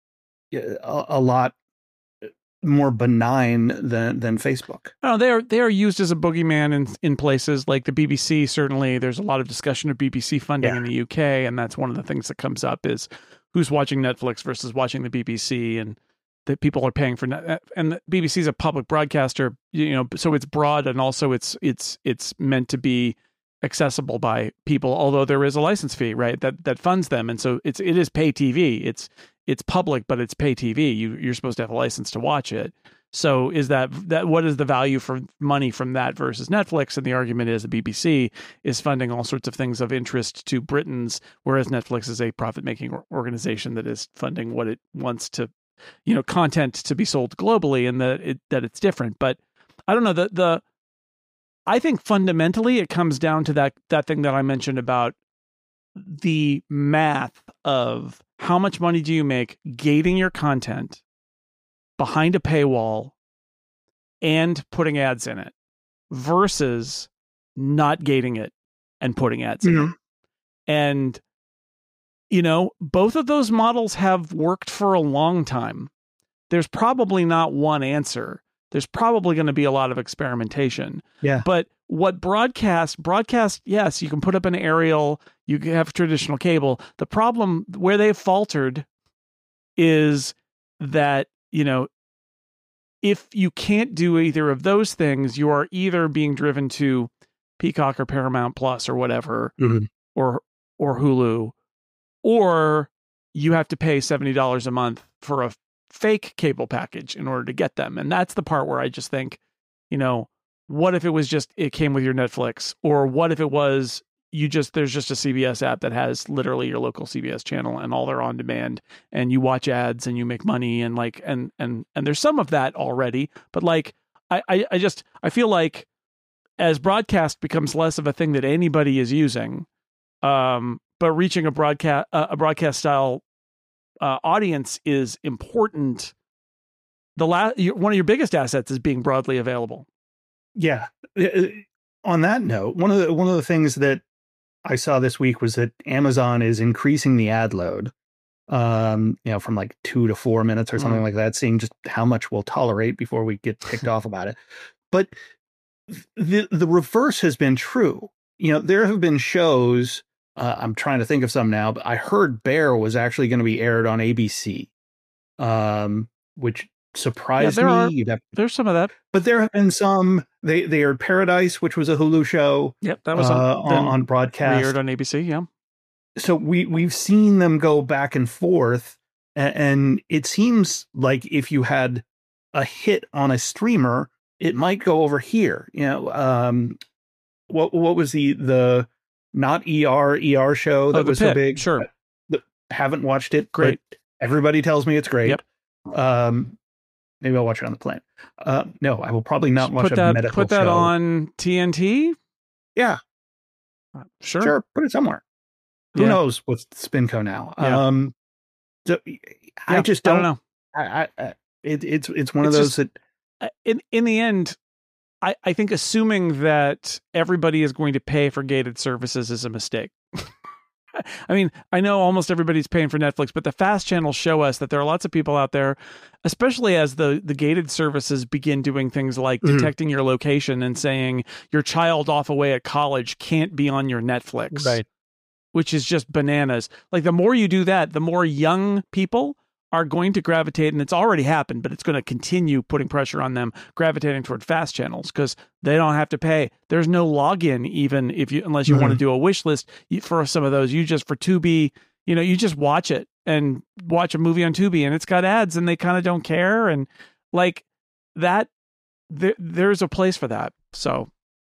a, a lot more benign than than Facebook. No, they are they are used as a boogeyman in in places like the B B C. Certainly, there's a lot of discussion of B B C funding yeah. in the U K, and that's one of the things that comes up is who's watching Netflix versus watching the B B C, and that people are paying for net. And the B B C is a public broadcaster, you know, so it's broad, and also it's it's it's meant to be accessible by people. Although there is a license fee, right, that that funds them, and so it's it is pay T V. It's It's public, but it's pay T V. You, you're supposed to have a license to watch it. So is that, that what is the value for money from that versus Netflix? And the argument is the B B C is funding all sorts of things of interest to Britons, whereas Netflix is a profit-making organization that is funding what it wants to, you know, content to be sold globally, and that it, that it's different. But I don't know, the, the, I think fundamentally it comes down to that, that thing that I mentioned about the math of how much money do you make gating your content behind a paywall and putting ads in it versus not gating it and putting ads mm-hmm. in it. And, you know, both of those models have worked for a long time. There's probably not one answer. There's probably going to be a lot of experimentation. Yeah. But what broadcast, broadcast, yes, you can put up an aerial, you can have traditional cable. The problem where they've faltered is that, you know, if you can't do either of those things, you are either being driven to Peacock or Paramount Plus or whatever, mm-hmm. or or Hulu, or you have to pay seventy dollars a month for a fake cable package in order to get them. And that's the part where I just think, you know, what if it was just, it came with your Netflix, or what if it was, you just, there's just a C B S app that has literally your local C B S channel and all their on demand, and you watch ads and you make money, and like, and, and, and there's some of that already, but like, I, I, I just, I feel like as broadcast becomes less of a thing that anybody is using, um, but reaching a broadcast, uh, a broadcast style Uh, audience is important. The last one of your biggest assets is being broadly available. Yeah. On that note, one of the one of the things that I saw this week was that Amazon is increasing the ad load, um, you know, from like two to four minutes or something mm. like that, seeing just how much we'll tolerate before we get ticked off about it. But the the reverse has been true. You know, there have been shows. Uh, I'm trying to think of some now, but I heard Bear was actually going to be aired on A B C, um, which surprised yeah, there me. Are, have, there's some of that, but there have been some. They they aired Paradise, which was a Hulu show. Yep, that was uh, on, on, on broadcast. Aired on A B C. Yeah. So we we've seen them go back and forth, and, and it seems like if you had a hit on a streamer, it might go over here. You know, um, what what was the the Not E R, E R show that oh, was Pit. so big. Sure. I haven't watched it. Great. But everybody tells me it's great. Yep. Um, maybe I'll watch it on the plane. Uh, no, I will probably not watch put a that, medical Put that show. on T N T? Yeah. Sure. Sure, put it somewhere. Who Yeah. knows with Spinco now? Yeah. Um, so I Yeah, just don't, I don't know. I, I, I it, it's it's one It's of those just- that In in the end, I, I think assuming that everybody is going to pay for gated services is a mistake. I mean, I know almost everybody's paying for Netflix, but the fast channels show us that there are lots of people out there, especially as the, the gated services begin doing things like Mhm. detecting your location and saying your child off away at college can't be on your Netflix. Right. Which is just bananas. Like the more you do that, the more young people are going to gravitate, and it's already happened, but it's going to continue putting pressure on them, gravitating toward fast channels because they don't have to pay. There's no login, even if you, unless you Mhm. want to do a wish list you- for some of those. You just for Tubi, you know, you just watch it and watch a movie on Tubi, and it's got ads, and they kind of don't care, and like that. There, there's a place for that. So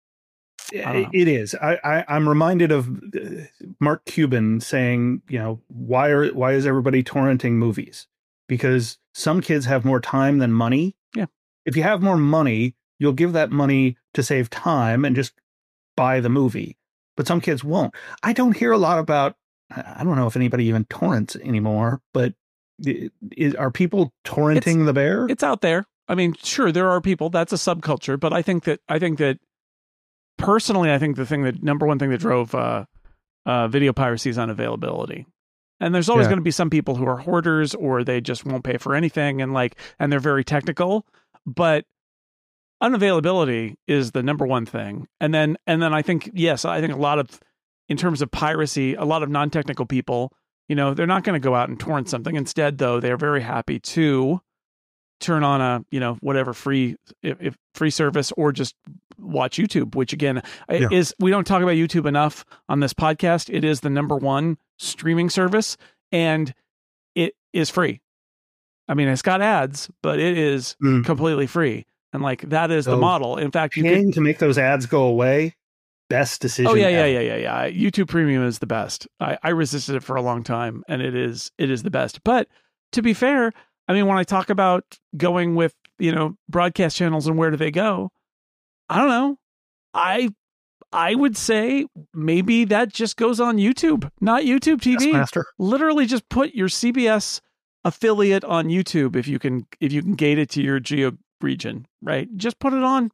I don't know. it is. I, I I'm reminded of uh, Mark Cuban saying, you know, why are why is everybody torrenting movies? Because some kids have more time than money. Yeah. If you have more money, you'll give that money to save time and just buy the movie. But some kids won't. I don't hear a lot about. I don't know if anybody even torrents anymore. But is, are people torrenting The Bear? It's out there. I mean, sure, there are people. That's a subculture, but I think that I think that personally, I think the thing that number one thing that drove uh, uh, video piracy is unavailability. And there's always Yeah. going to be some people who are hoarders or they just won't pay for anything, and like, and they're very technical. But unavailability is the number one thing. And then, and then I think, yes, I think a lot of, in terms of piracy, a lot of non-technical people, you know, they're not going to go out and torrent something. Instead, though, they're very happy to turn on a, you know, whatever free, if, if free service, or just watch YouTube, which again Yeah. is, we don't talk about YouTube enough on this podcast. It is the number one streaming service, and it is free. I mean, it's got ads, but it is Mm. completely free. And like, that is the So, model. In fact, you could, Paying to make those ads go away, best decision. oh yeah, yeah, ever. yeah, yeah, yeah. YouTube Premium is the best. I, I resisted it for a long time, and it is it is the best. But to be fair, I mean, when I talk about going with, you know, broadcast channels and where do they go, I don't know. I I would say maybe that just goes on YouTube, not YouTube T V. Master. Literally, just put your C B S affiliate on YouTube if you can if you can gate it to your geo region, right? Just put it on.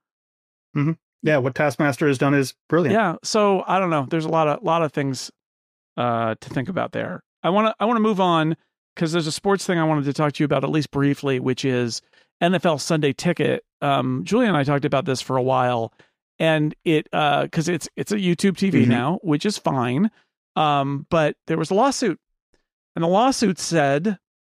Yeah, what Taskmaster has done is brilliant. Yeah. So I don't know. There's a lot of lot of things uh, to think about there. I want to I want to move on because there's a sports thing I wanted to talk to you about, at least briefly, which is N F L Sunday Ticket. Um, Julia and I talked about this for a while, and it because uh, it's it's a YouTube T V Mhm. now, which is fine. Um, but there was a lawsuit, and the lawsuit said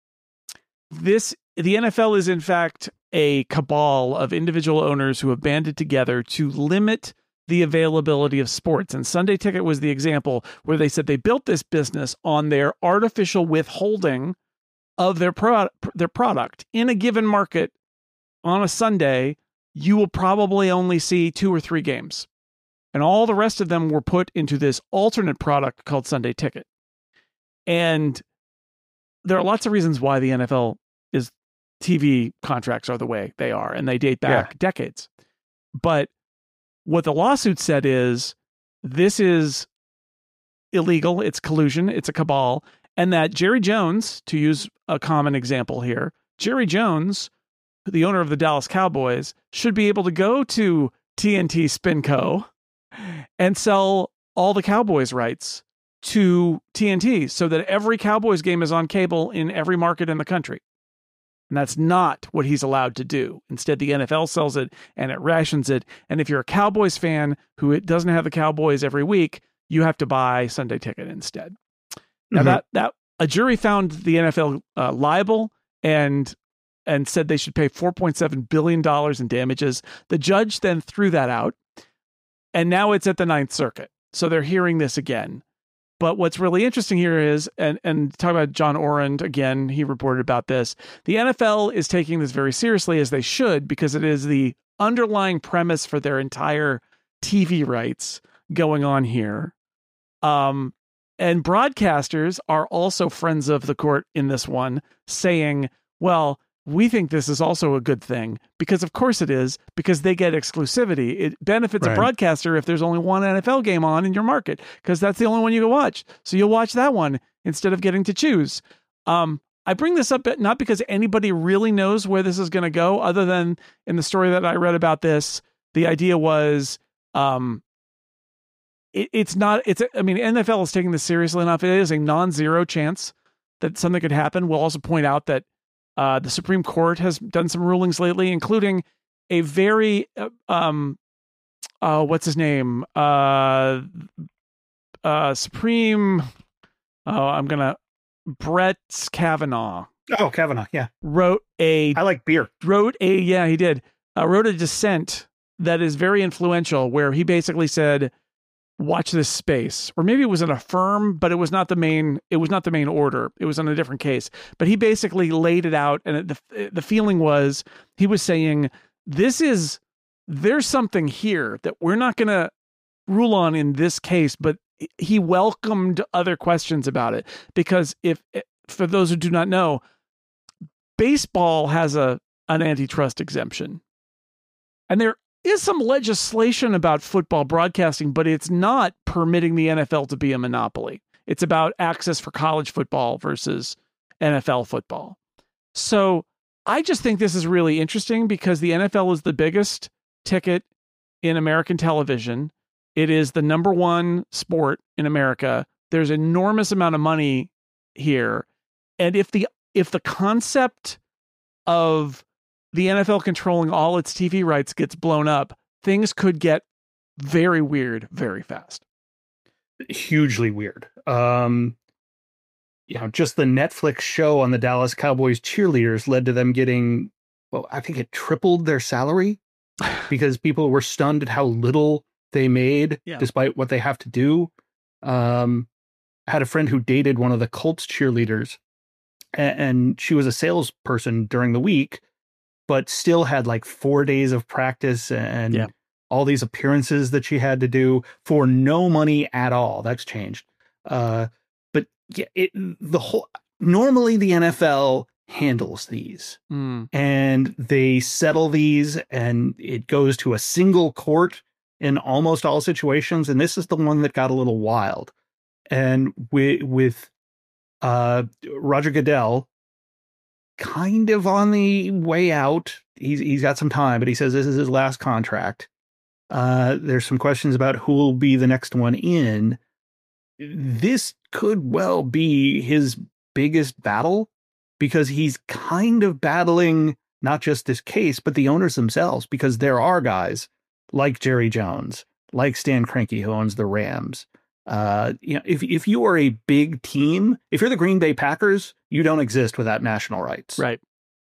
this: the N F L is in fact a cabal of individual owners who have banded together to limit the availability of sports. And Sunday Ticket was the example where they said they built this business on their artificial withholding of their pro- their product in a given market. On a Sunday, you will probably only see two or three games, and all the rest of them were put into this alternate product called Sunday Ticket. And there are lots of reasons why the N F L is T V contracts are the way they are, and they date back Yeah. decades. But what the lawsuit said is this is illegal. It's collusion. It's a cabal. And that Jerry Jones, to use a common example here, Jerry Jones, the owner of the Dallas Cowboys, should be able to go to T N T Spinco and sell all the Cowboys rights to T N T so that every Cowboys game is on cable in every market in the country. And that's not what he's allowed to do. Instead, the N F L sells it and it rations it. And if you're a Cowboys fan who it doesn't have the Cowboys every week, you have to buy Sunday Ticket instead. Now Mhm. that that a jury found the N F L uh, liable and and said they should pay four point seven billion dollars in damages. The judge then threw that out, and now it's at the Ninth Circuit. So they're hearing this again. But what's really interesting here is, and, and talk about John Orand, again, he reported about this. The N F L is taking this very seriously, as they should, because it is the underlying premise for their entire T V rights going on here. Um, and broadcasters are also friends of the court in this one, saying, well, we think this is also a good thing because of course it is, because they get exclusivity. It benefits Right. a broadcaster if there's only one N F L game on in your market, because that's the only one you can watch. So you'll watch that one instead of getting to choose. Um, I bring this up not because anybody really knows where this is going to go, other than in the story that I read about this, the idea was, um, it, it's not, it's, I mean, N F L is taking this seriously enough. It is a non-zero chance that something could happen. We'll also point out that uh, the Supreme Court has done some rulings lately, including a very, uh, um, uh, what's his name? Uh, uh, Supreme, oh, I'm going to, Brett Kavanaugh. Oh, Kavanaugh. Yeah. Wrote a, I like beer. wrote a, yeah, he did, uh, wrote a dissent that is very influential, where he basically said, watch this space. Or maybe it was an affirm, but it was not the main, it was not the main order. It was on a different case. But he basically laid it out, and it, the the feeling was, he was saying, this is, there's something here that we're not going to rule on in this case, but he welcomed other questions about it. Because if, for those who do not know, baseball has a an antitrust exemption. And there is some legislation about football broadcasting, but it's not permitting the N F L to be a monopoly. It's about access for college football versus N F L football. So I just think this is really interesting because the N F L is the biggest ticket in American television. It is the number one sport in America. There's enormous amount of money here. And if the if the concept of the N F L controlling all its T V rights gets blown up, things could get very weird very fast. Hugely weird. Um, you know, just the Netflix show on the Dallas Cowboys cheerleaders led to them getting, well, I think it tripled their salary because people were stunned at how little they made Yeah. despite what they have to do. Um, I had a friend who dated one of the Colts cheerleaders, and, and she was a salesperson during the week, but still had like four days of practice and Yeah. all these appearances that she had to do for no money at all. That's changed. Uh, but yeah, it, the whole, normally the N F L handles these Mm. and they settle these and it goes to a single court in almost all situations. And this is the one that got a little wild. And with, with uh, Roger Goodell kind of on the way out, he's, he's got some time, but he says this is his last contract. Uh, there's some questions about who will be the next one in. This could well be his biggest battle because he's kind of battling not just this case, but the owners themselves, because there are guys like Jerry Jones, like Stan Kroenke, who owns the Rams. Uh, you know, if if you are a big team, if you're the Green Bay Packers, you don't exist without national rights. Right.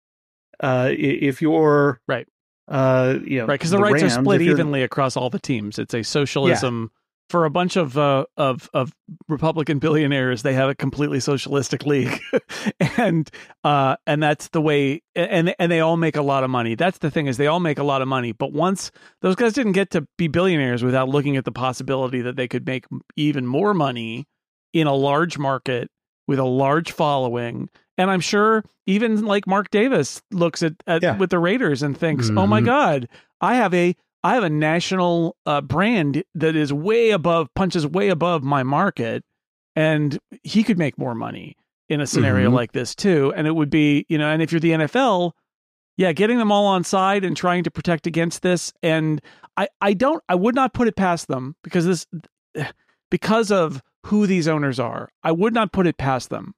Uh, if you're Right. Uh, you know, right, because the, the rights Rams, are split evenly across all the teams. It's a socialism yeah. for a bunch of uh, of of Republican billionaires. They have a completely socialistic league, and uh, and that's the way. And and they all make a lot of money. That's the thing, is they all make a lot of money. But once those guys didn't get to be billionaires without looking at the possibility that they could make even more money in a large market with a large following. And I'm sure even like Mark Davis looks at, at yeah. with the Raiders and thinks, mm-hmm. "Oh my God, I have a I have a national uh, brand that is way above, punches way above my market, and he could make more money in a scenario mm-hmm. like this too." And it would be, you know, and if you're the N F L, yeah, getting them all on side and trying to protect against this. And I I don't I would not put it past them because this because of who these owners are. I would not put it past them.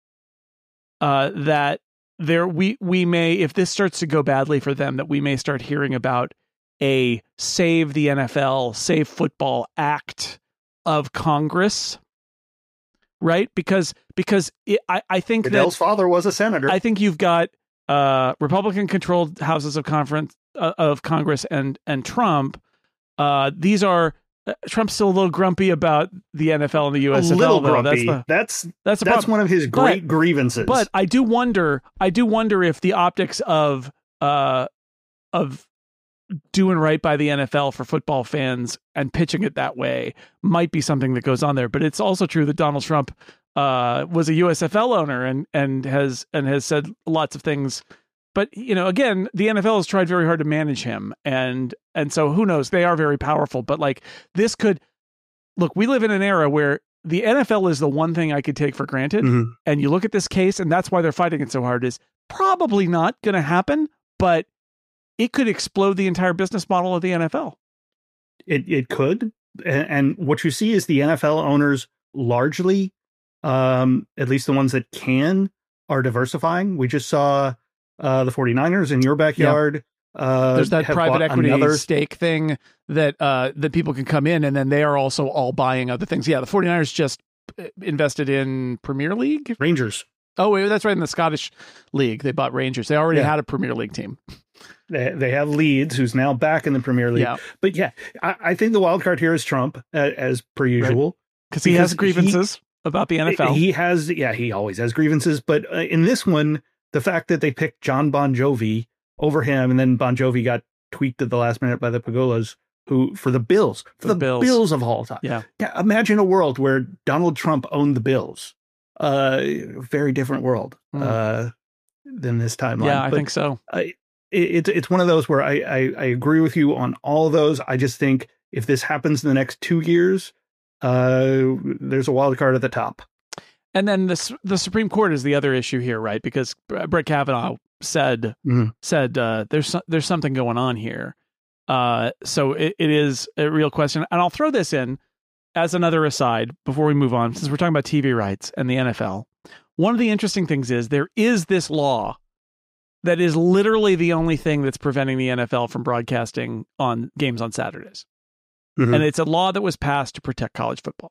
Uh, that there we we may, if this starts to go badly for them, that we may start hearing about a Save the N F L, Save Football Act of Congress, right? Because because it, I I think Goodell's that father was a senator. I think you've got uh, Republican-controlled houses of conference uh, of Congress and and Trump. Uh, these are. Trump's still a little grumpy about the N F L and the U S F L. A little though. grumpy. That's the, that's that's, that's one of his great but, grievances. But I do wonder. I do wonder if the optics of uh of doing right by the N F L for football fans and pitching it that way might be something that goes on there. But it's also true that Donald Trump uh was a U S F L owner and and has and has said lots of things but you know, again, the N F L has tried very hard to manage him, and and so who knows? They are very powerful, but like this could look. We live in an era where the N F L is the one thing I could take for granted, Mhm. and you look at this case, and that's why they're fighting it so hard. Is probably not going to happen, but it could explode the entire business model of the N F L. It it could, and, and what you see is the N F L owners largely, um, at least the ones that can, are diversifying. We just saw uh, the 49ers in your backyard. Yeah. Uh, There's that private equity another... stake thing that uh, that people can come in, and then they are also all buying other things. Yeah, the 49ers just invested in Premier League? Rangers. Oh, wait, that's right, in the Scottish League. They bought Rangers. They already yeah. had a Premier League team. They, they have Leeds, who's now back in the Premier League. Yeah. But yeah, I, I think the wild card here is Trump, uh, as per usual. Right. Because he has grievances he, about the N F L. He has, yeah, he always has grievances. But uh, in this one, the fact that they picked John Bon Jovi over him, and then Bon Jovi got tweaked at the last minute by the Pagolas, who, for the Bills, for the, the Bills. Bills of all time. Yeah. yeah. Imagine a world where Donald Trump owned the Bills. Uh, very different world mm. uh, than this timeline. Yeah, I but, think so. Uh, it, it's one of those where I, I, I agree with you on all of those. I just think if this happens in the next two years, uh, there's a wild card at the top. And then this, the Supreme Court is the other issue here, right? Because Brett Kavanaugh said mm-hmm. said uh, there's there's something going on here. Uh, so it, it is a real question. And I'll throw this in as another aside before we move on, since we're talking about T V rights and the N F L. One of the interesting things is there is this law that is literally the only thing that's preventing the N F L from broadcasting on games on Saturdays. Mm-hmm. And it's a law that was passed to protect college football.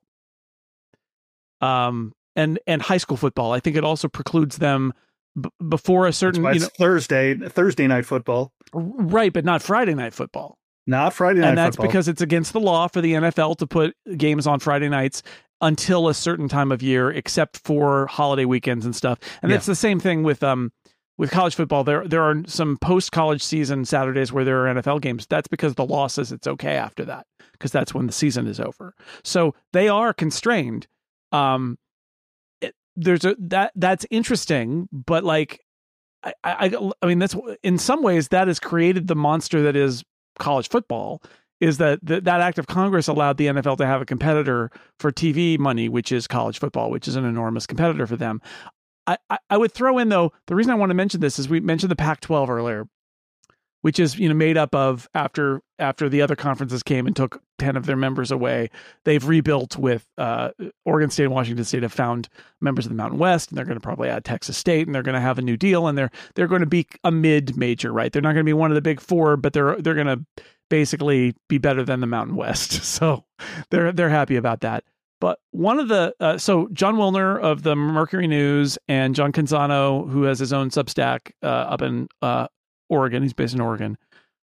Um, and, and high school football. I think it also precludes them b- before a certain, That's why you know, it's Thursday, Thursday night football. Right. But not Friday night football. Not Friday night and that's football. Because it's against the law for the N F L to put games on Friday nights until a certain time of year, except for holiday weekends and stuff. And yeah. that's the same thing with um with college football. There there are some post-college season Saturdays where there are N F L games. That's because the law says it's okay after that, because that's when the season is over. So they are constrained. Um, it, there's a that that's interesting, but like I, I I mean that's in some ways that has created the monster that is college football. Is that th- that act of Congress allowed the N F L to have a competitor for T V money, which is college football, which is an enormous competitor for them. I, I, I would throw in, though, the reason I want to mention this is we mentioned the Pac twelve earlier, which is, you know, made up of after after the other conferences came and took ten of their members away. They've rebuilt with uh, Oregon State and Washington State have found members of the Mountain West, and they're going to probably add Texas State, and they're going to have a new deal, and they're they're going to be a mid major, right? They're not going to be one of the big four, but they're they're going to basically be better than the Mountain West. So they're they're happy about that. But one of the uh, so John Wilner of the Mercury News and John Canzano, who has his own Substack uh, up in uh, Oregon, he's based in Oregon,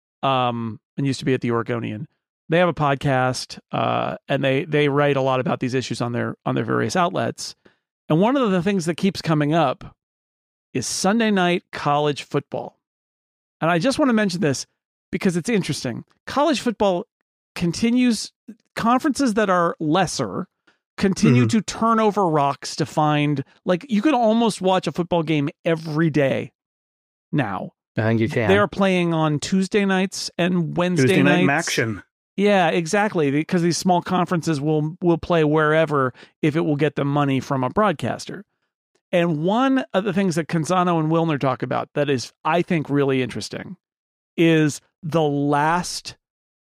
um, and used to be at the Oregonian. They have a podcast, uh, and they they write a lot about these issues on their on their various outlets. And one of the things that keeps coming up is Sunday night college football. And I just want to mention this because it's interesting. College football continues, conferences that are lesser continue mm-hmm. to turn over rocks to find, like, you can almost watch a football game every day now. I think you can. They're playing on Tuesday nights and Wednesday Tuesday nights. night action. Yeah, exactly. Because these small conferences will will play wherever if it will get them money from a broadcaster. And one of the things that Canzano and Wilner talk about that is, I think, really interesting is the last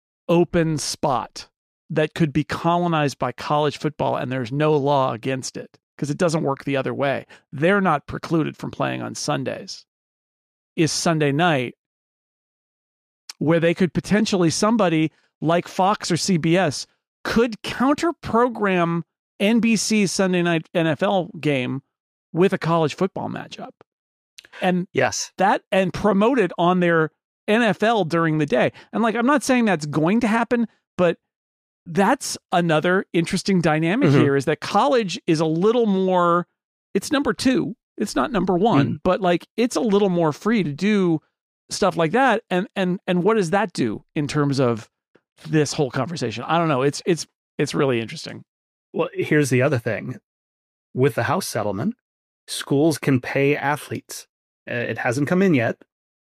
open spot that could be colonized by college football, and there's no law against it because it doesn't work the other way. They're not precluded from playing on Sundays. Is Sunday night, where they could potentially, somebody like Fox or C B S could counter program N B C's Sunday night N F L game with a college football matchup. And yes, that and promote it on their N F L during the day. And like, I'm not saying that's going to happen, but that's another interesting dynamic mm-hmm. here is that college is a little more, it's number two. It's not number one, mm. but like, it's a little more free to do stuff like that. And, and, and what does that do in terms of this whole conversation? I don't know. It's, it's, it's really interesting. Well, here's the other thing with the House settlement, schools can pay athletes. It hasn't come in yet,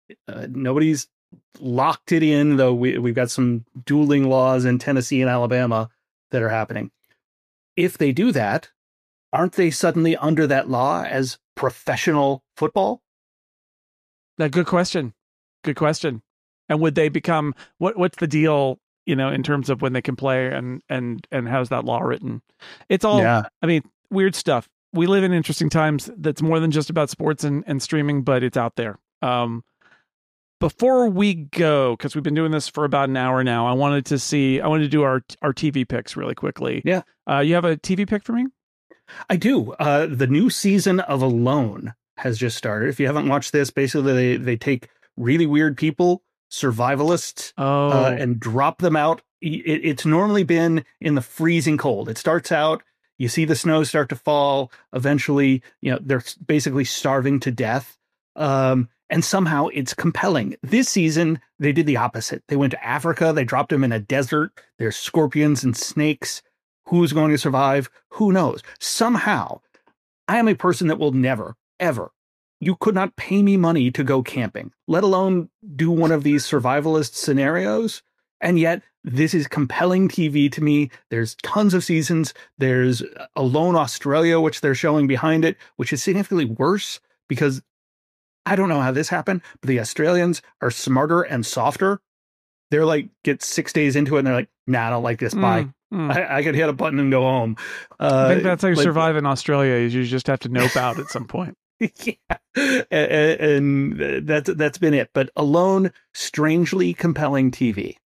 Uh, nobody's locked it in, though we, we've got some dueling laws in Tennessee and Alabama that are happening. If they do that, aren't they suddenly under that law as professional football? That good question. Good question. And would they become what? What's the deal? You know, in terms of when they can play and and and how's that law written? It's all. Yeah. I mean, weird stuff. We live in interesting times. That's more than just about sports and and streaming, but it's out there. Um, before we go, because we've been doing this for about an hour now, I wanted to see. I wanted to do our our T V picks really quickly. Yeah. Uh, you have a T V pick for me? I do. Uh, the new season of Alone has just started. If you haven't watched this, basically they, they take really weird people, survivalists, oh. uh, and drop them out. It, it's normally been in the freezing cold. It starts out, you see the snow start to fall. Eventually, you know, they're basically starving to death. Um, and somehow it's compelling. This season, they did the opposite. They went to Africa. They dropped them in a desert. There's scorpions and snakes. Who's going to survive? Who knows? Somehow, I am a person that will never, ever, you could not pay me money to go camping, let alone do one of these survivalist scenarios. And yet, this is compelling T V to me. There's tons of seasons. There's Alone Australia, which they're showing behind it, which is significantly worse because I don't know how this happened, but the Australians are smarter and softer. They're like, get six days into it and they're like, nah, I don't like this. Bye. Mm. Mm. I, I could hit a button and go home. Uh, I think that's how you like, survive in Australia. Is you just have to nope out at some point. Yeah, and, and that's that's been it. But Alone, strangely compelling T V.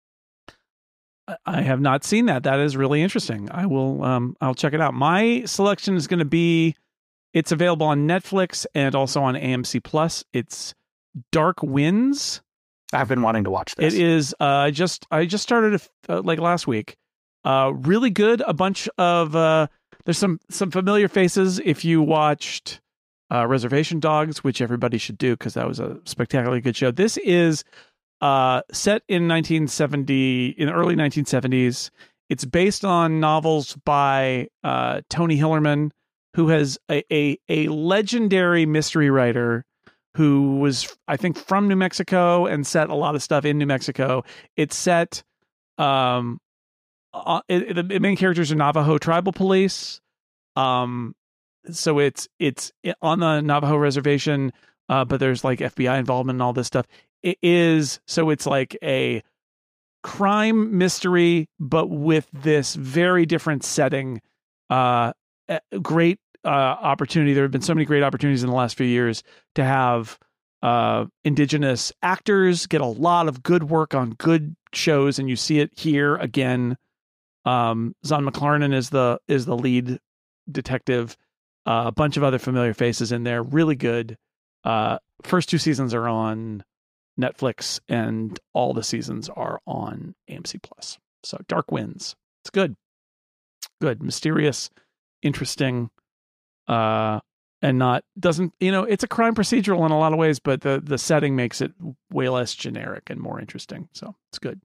I have not seen that. That is really interesting. I will. Um, I'll check it out. My selection is going to be. It's available on Netflix and also on A M C Plus. It's Dark Winds. I've been wanting to watch this. It is. Uh, I just I just started it, uh, like last week. Uh, really good. A bunch of uh, there's some some familiar faces. If you watched uh, Reservation Dogs, which everybody should do because that was a spectacularly good show. This is uh, set in nineteen seventy, in the early nineteen seventies. It's based on novels by uh, Tony Hillerman, who has a, a a legendary mystery writer who was, I think, from New Mexico and set a lot of stuff in New Mexico. It's set. Um, Uh, it, the main characters are Navajo tribal police. Um, so it's it's on the Navajo reservation, uh, but there's like F B I involvement and all this stuff. It is so it's like a crime mystery, but with this very different setting. Uh, great uh, opportunity. There have been so many great opportunities in the last few years to have uh, indigenous actors get a lot of good work on good shows, and you see it here again. Um, Zahn McClarnon is the is the lead detective. Uh, a bunch of other familiar faces in there. Really good. Uh, first two seasons are on Netflix, and all the seasons are on A M C Plus. So Dark Winds. It's good. Good. Mysterious, interesting, uh, and not doesn't you know it's a crime procedural in a lot of ways, but the the setting makes it way less generic and more interesting. So it's good.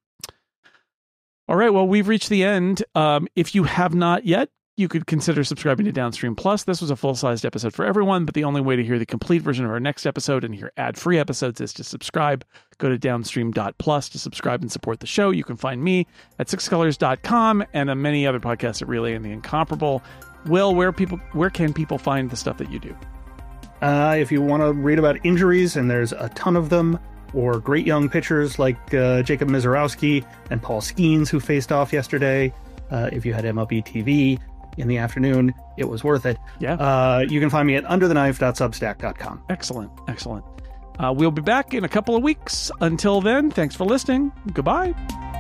All right, well, we've reached the end. Um, if you have not yet, you could consider subscribing to Downstream Plus. This was a full-sized episode for everyone, but the only way to hear the complete version of our next episode and hear ad-free episodes is to subscribe. Go to downstream dot plus to subscribe and support the show. You can find me at six colors dot com and uh, many other podcasts at Relay and the Incomparable. Will, where people, where can people find the stuff that you do? Uh, if you want to read about injuries, and there's a ton of them, or great young pitchers like uh, Jacob Mizorowski and Paul Skeens, who faced off yesterday. Uh, if you had M L B T V in the afternoon, it was worth it. Yeah. Uh, you can find me at under the knife dot substack dot com. Excellent. Excellent. Uh, we'll be back in a couple of weeks. Until then, thanks for listening. Goodbye.